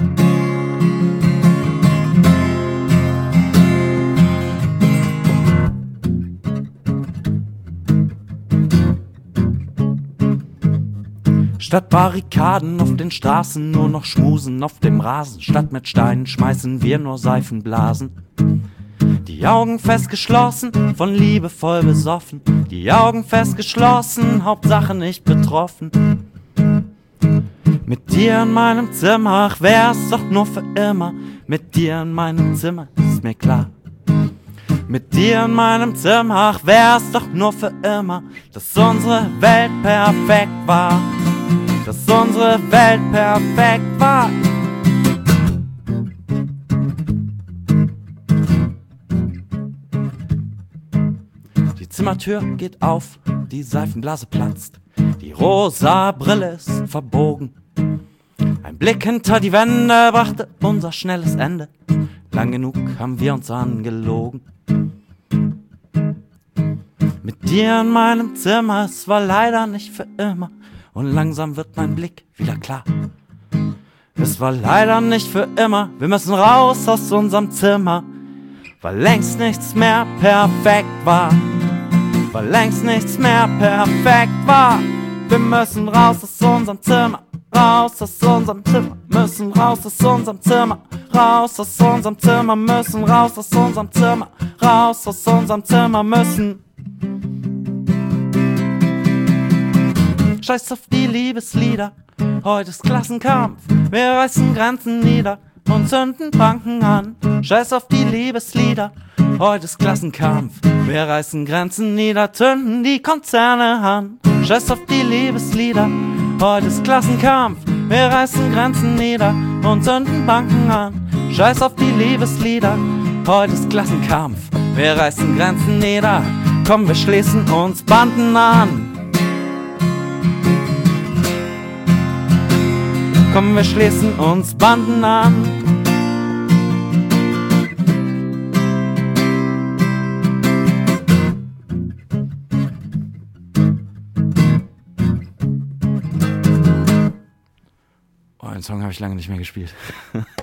Statt Barrikaden auf den Straßen nur noch Schmusen auf dem Rasen. Statt mit Steinen schmeißen wir nur Seifenblasen. Die Augen fest geschlossen, von Liebe voll besoffen. Die Augen fest geschlossen, Hauptsache nicht betroffen. Mit dir in meinem Zimmer, ach wär's doch nur für immer. Mit dir in meinem Zimmer ist mir klar. Mit dir in meinem Zimmer, ach wär's doch nur für immer, dass unsere Welt perfekt war. Dass unsere Welt perfekt war. Die Zimmertür geht auf, die Seifenblase platzt, die rosa Brille ist verbogen. Ein Blick hinter die Wände brachte unser schnelles Ende. Lang genug haben wir uns angelogen. Mit dir in meinem Zimmer, es war leider nicht für immer. Und langsam wird mein Blick wieder klar. Es war leider nicht für immer. Wir müssen raus aus unserem Zimmer, weil längst nichts mehr perfekt war. Weil längst nichts mehr perfekt war. Wir müssen raus aus unserem Zimmer. Raus aus unserem Zimmer. Müssen raus aus unserem Zimmer. Raus aus unserem Zimmer. Müssen raus aus unserem Zimmer. Raus aus unserem Zimmer müssen. Scheiß auf die Liebeslieder, Heute ist Klassenkampf, wir reißen Grenzen nieder und zünden Banken an. Scheiß auf die Liebeslieder. Heute ist Klassenkampf, wir reißen Grenzen nieder, zünden die Konzerne an. Scheiß auf die Liebeslieder. Heute ist Klassenkampf, wir reißen Grenzen nieder und zünden Banken an. Scheiß auf die Liebeslieder. Heute ist Klassenkampf, wir reißen Grenzen nieder. Komm, wir schließen uns Banden an. Komm, wir schließen uns Banden an. Oh, den Song habe ich lange nicht mehr gespielt.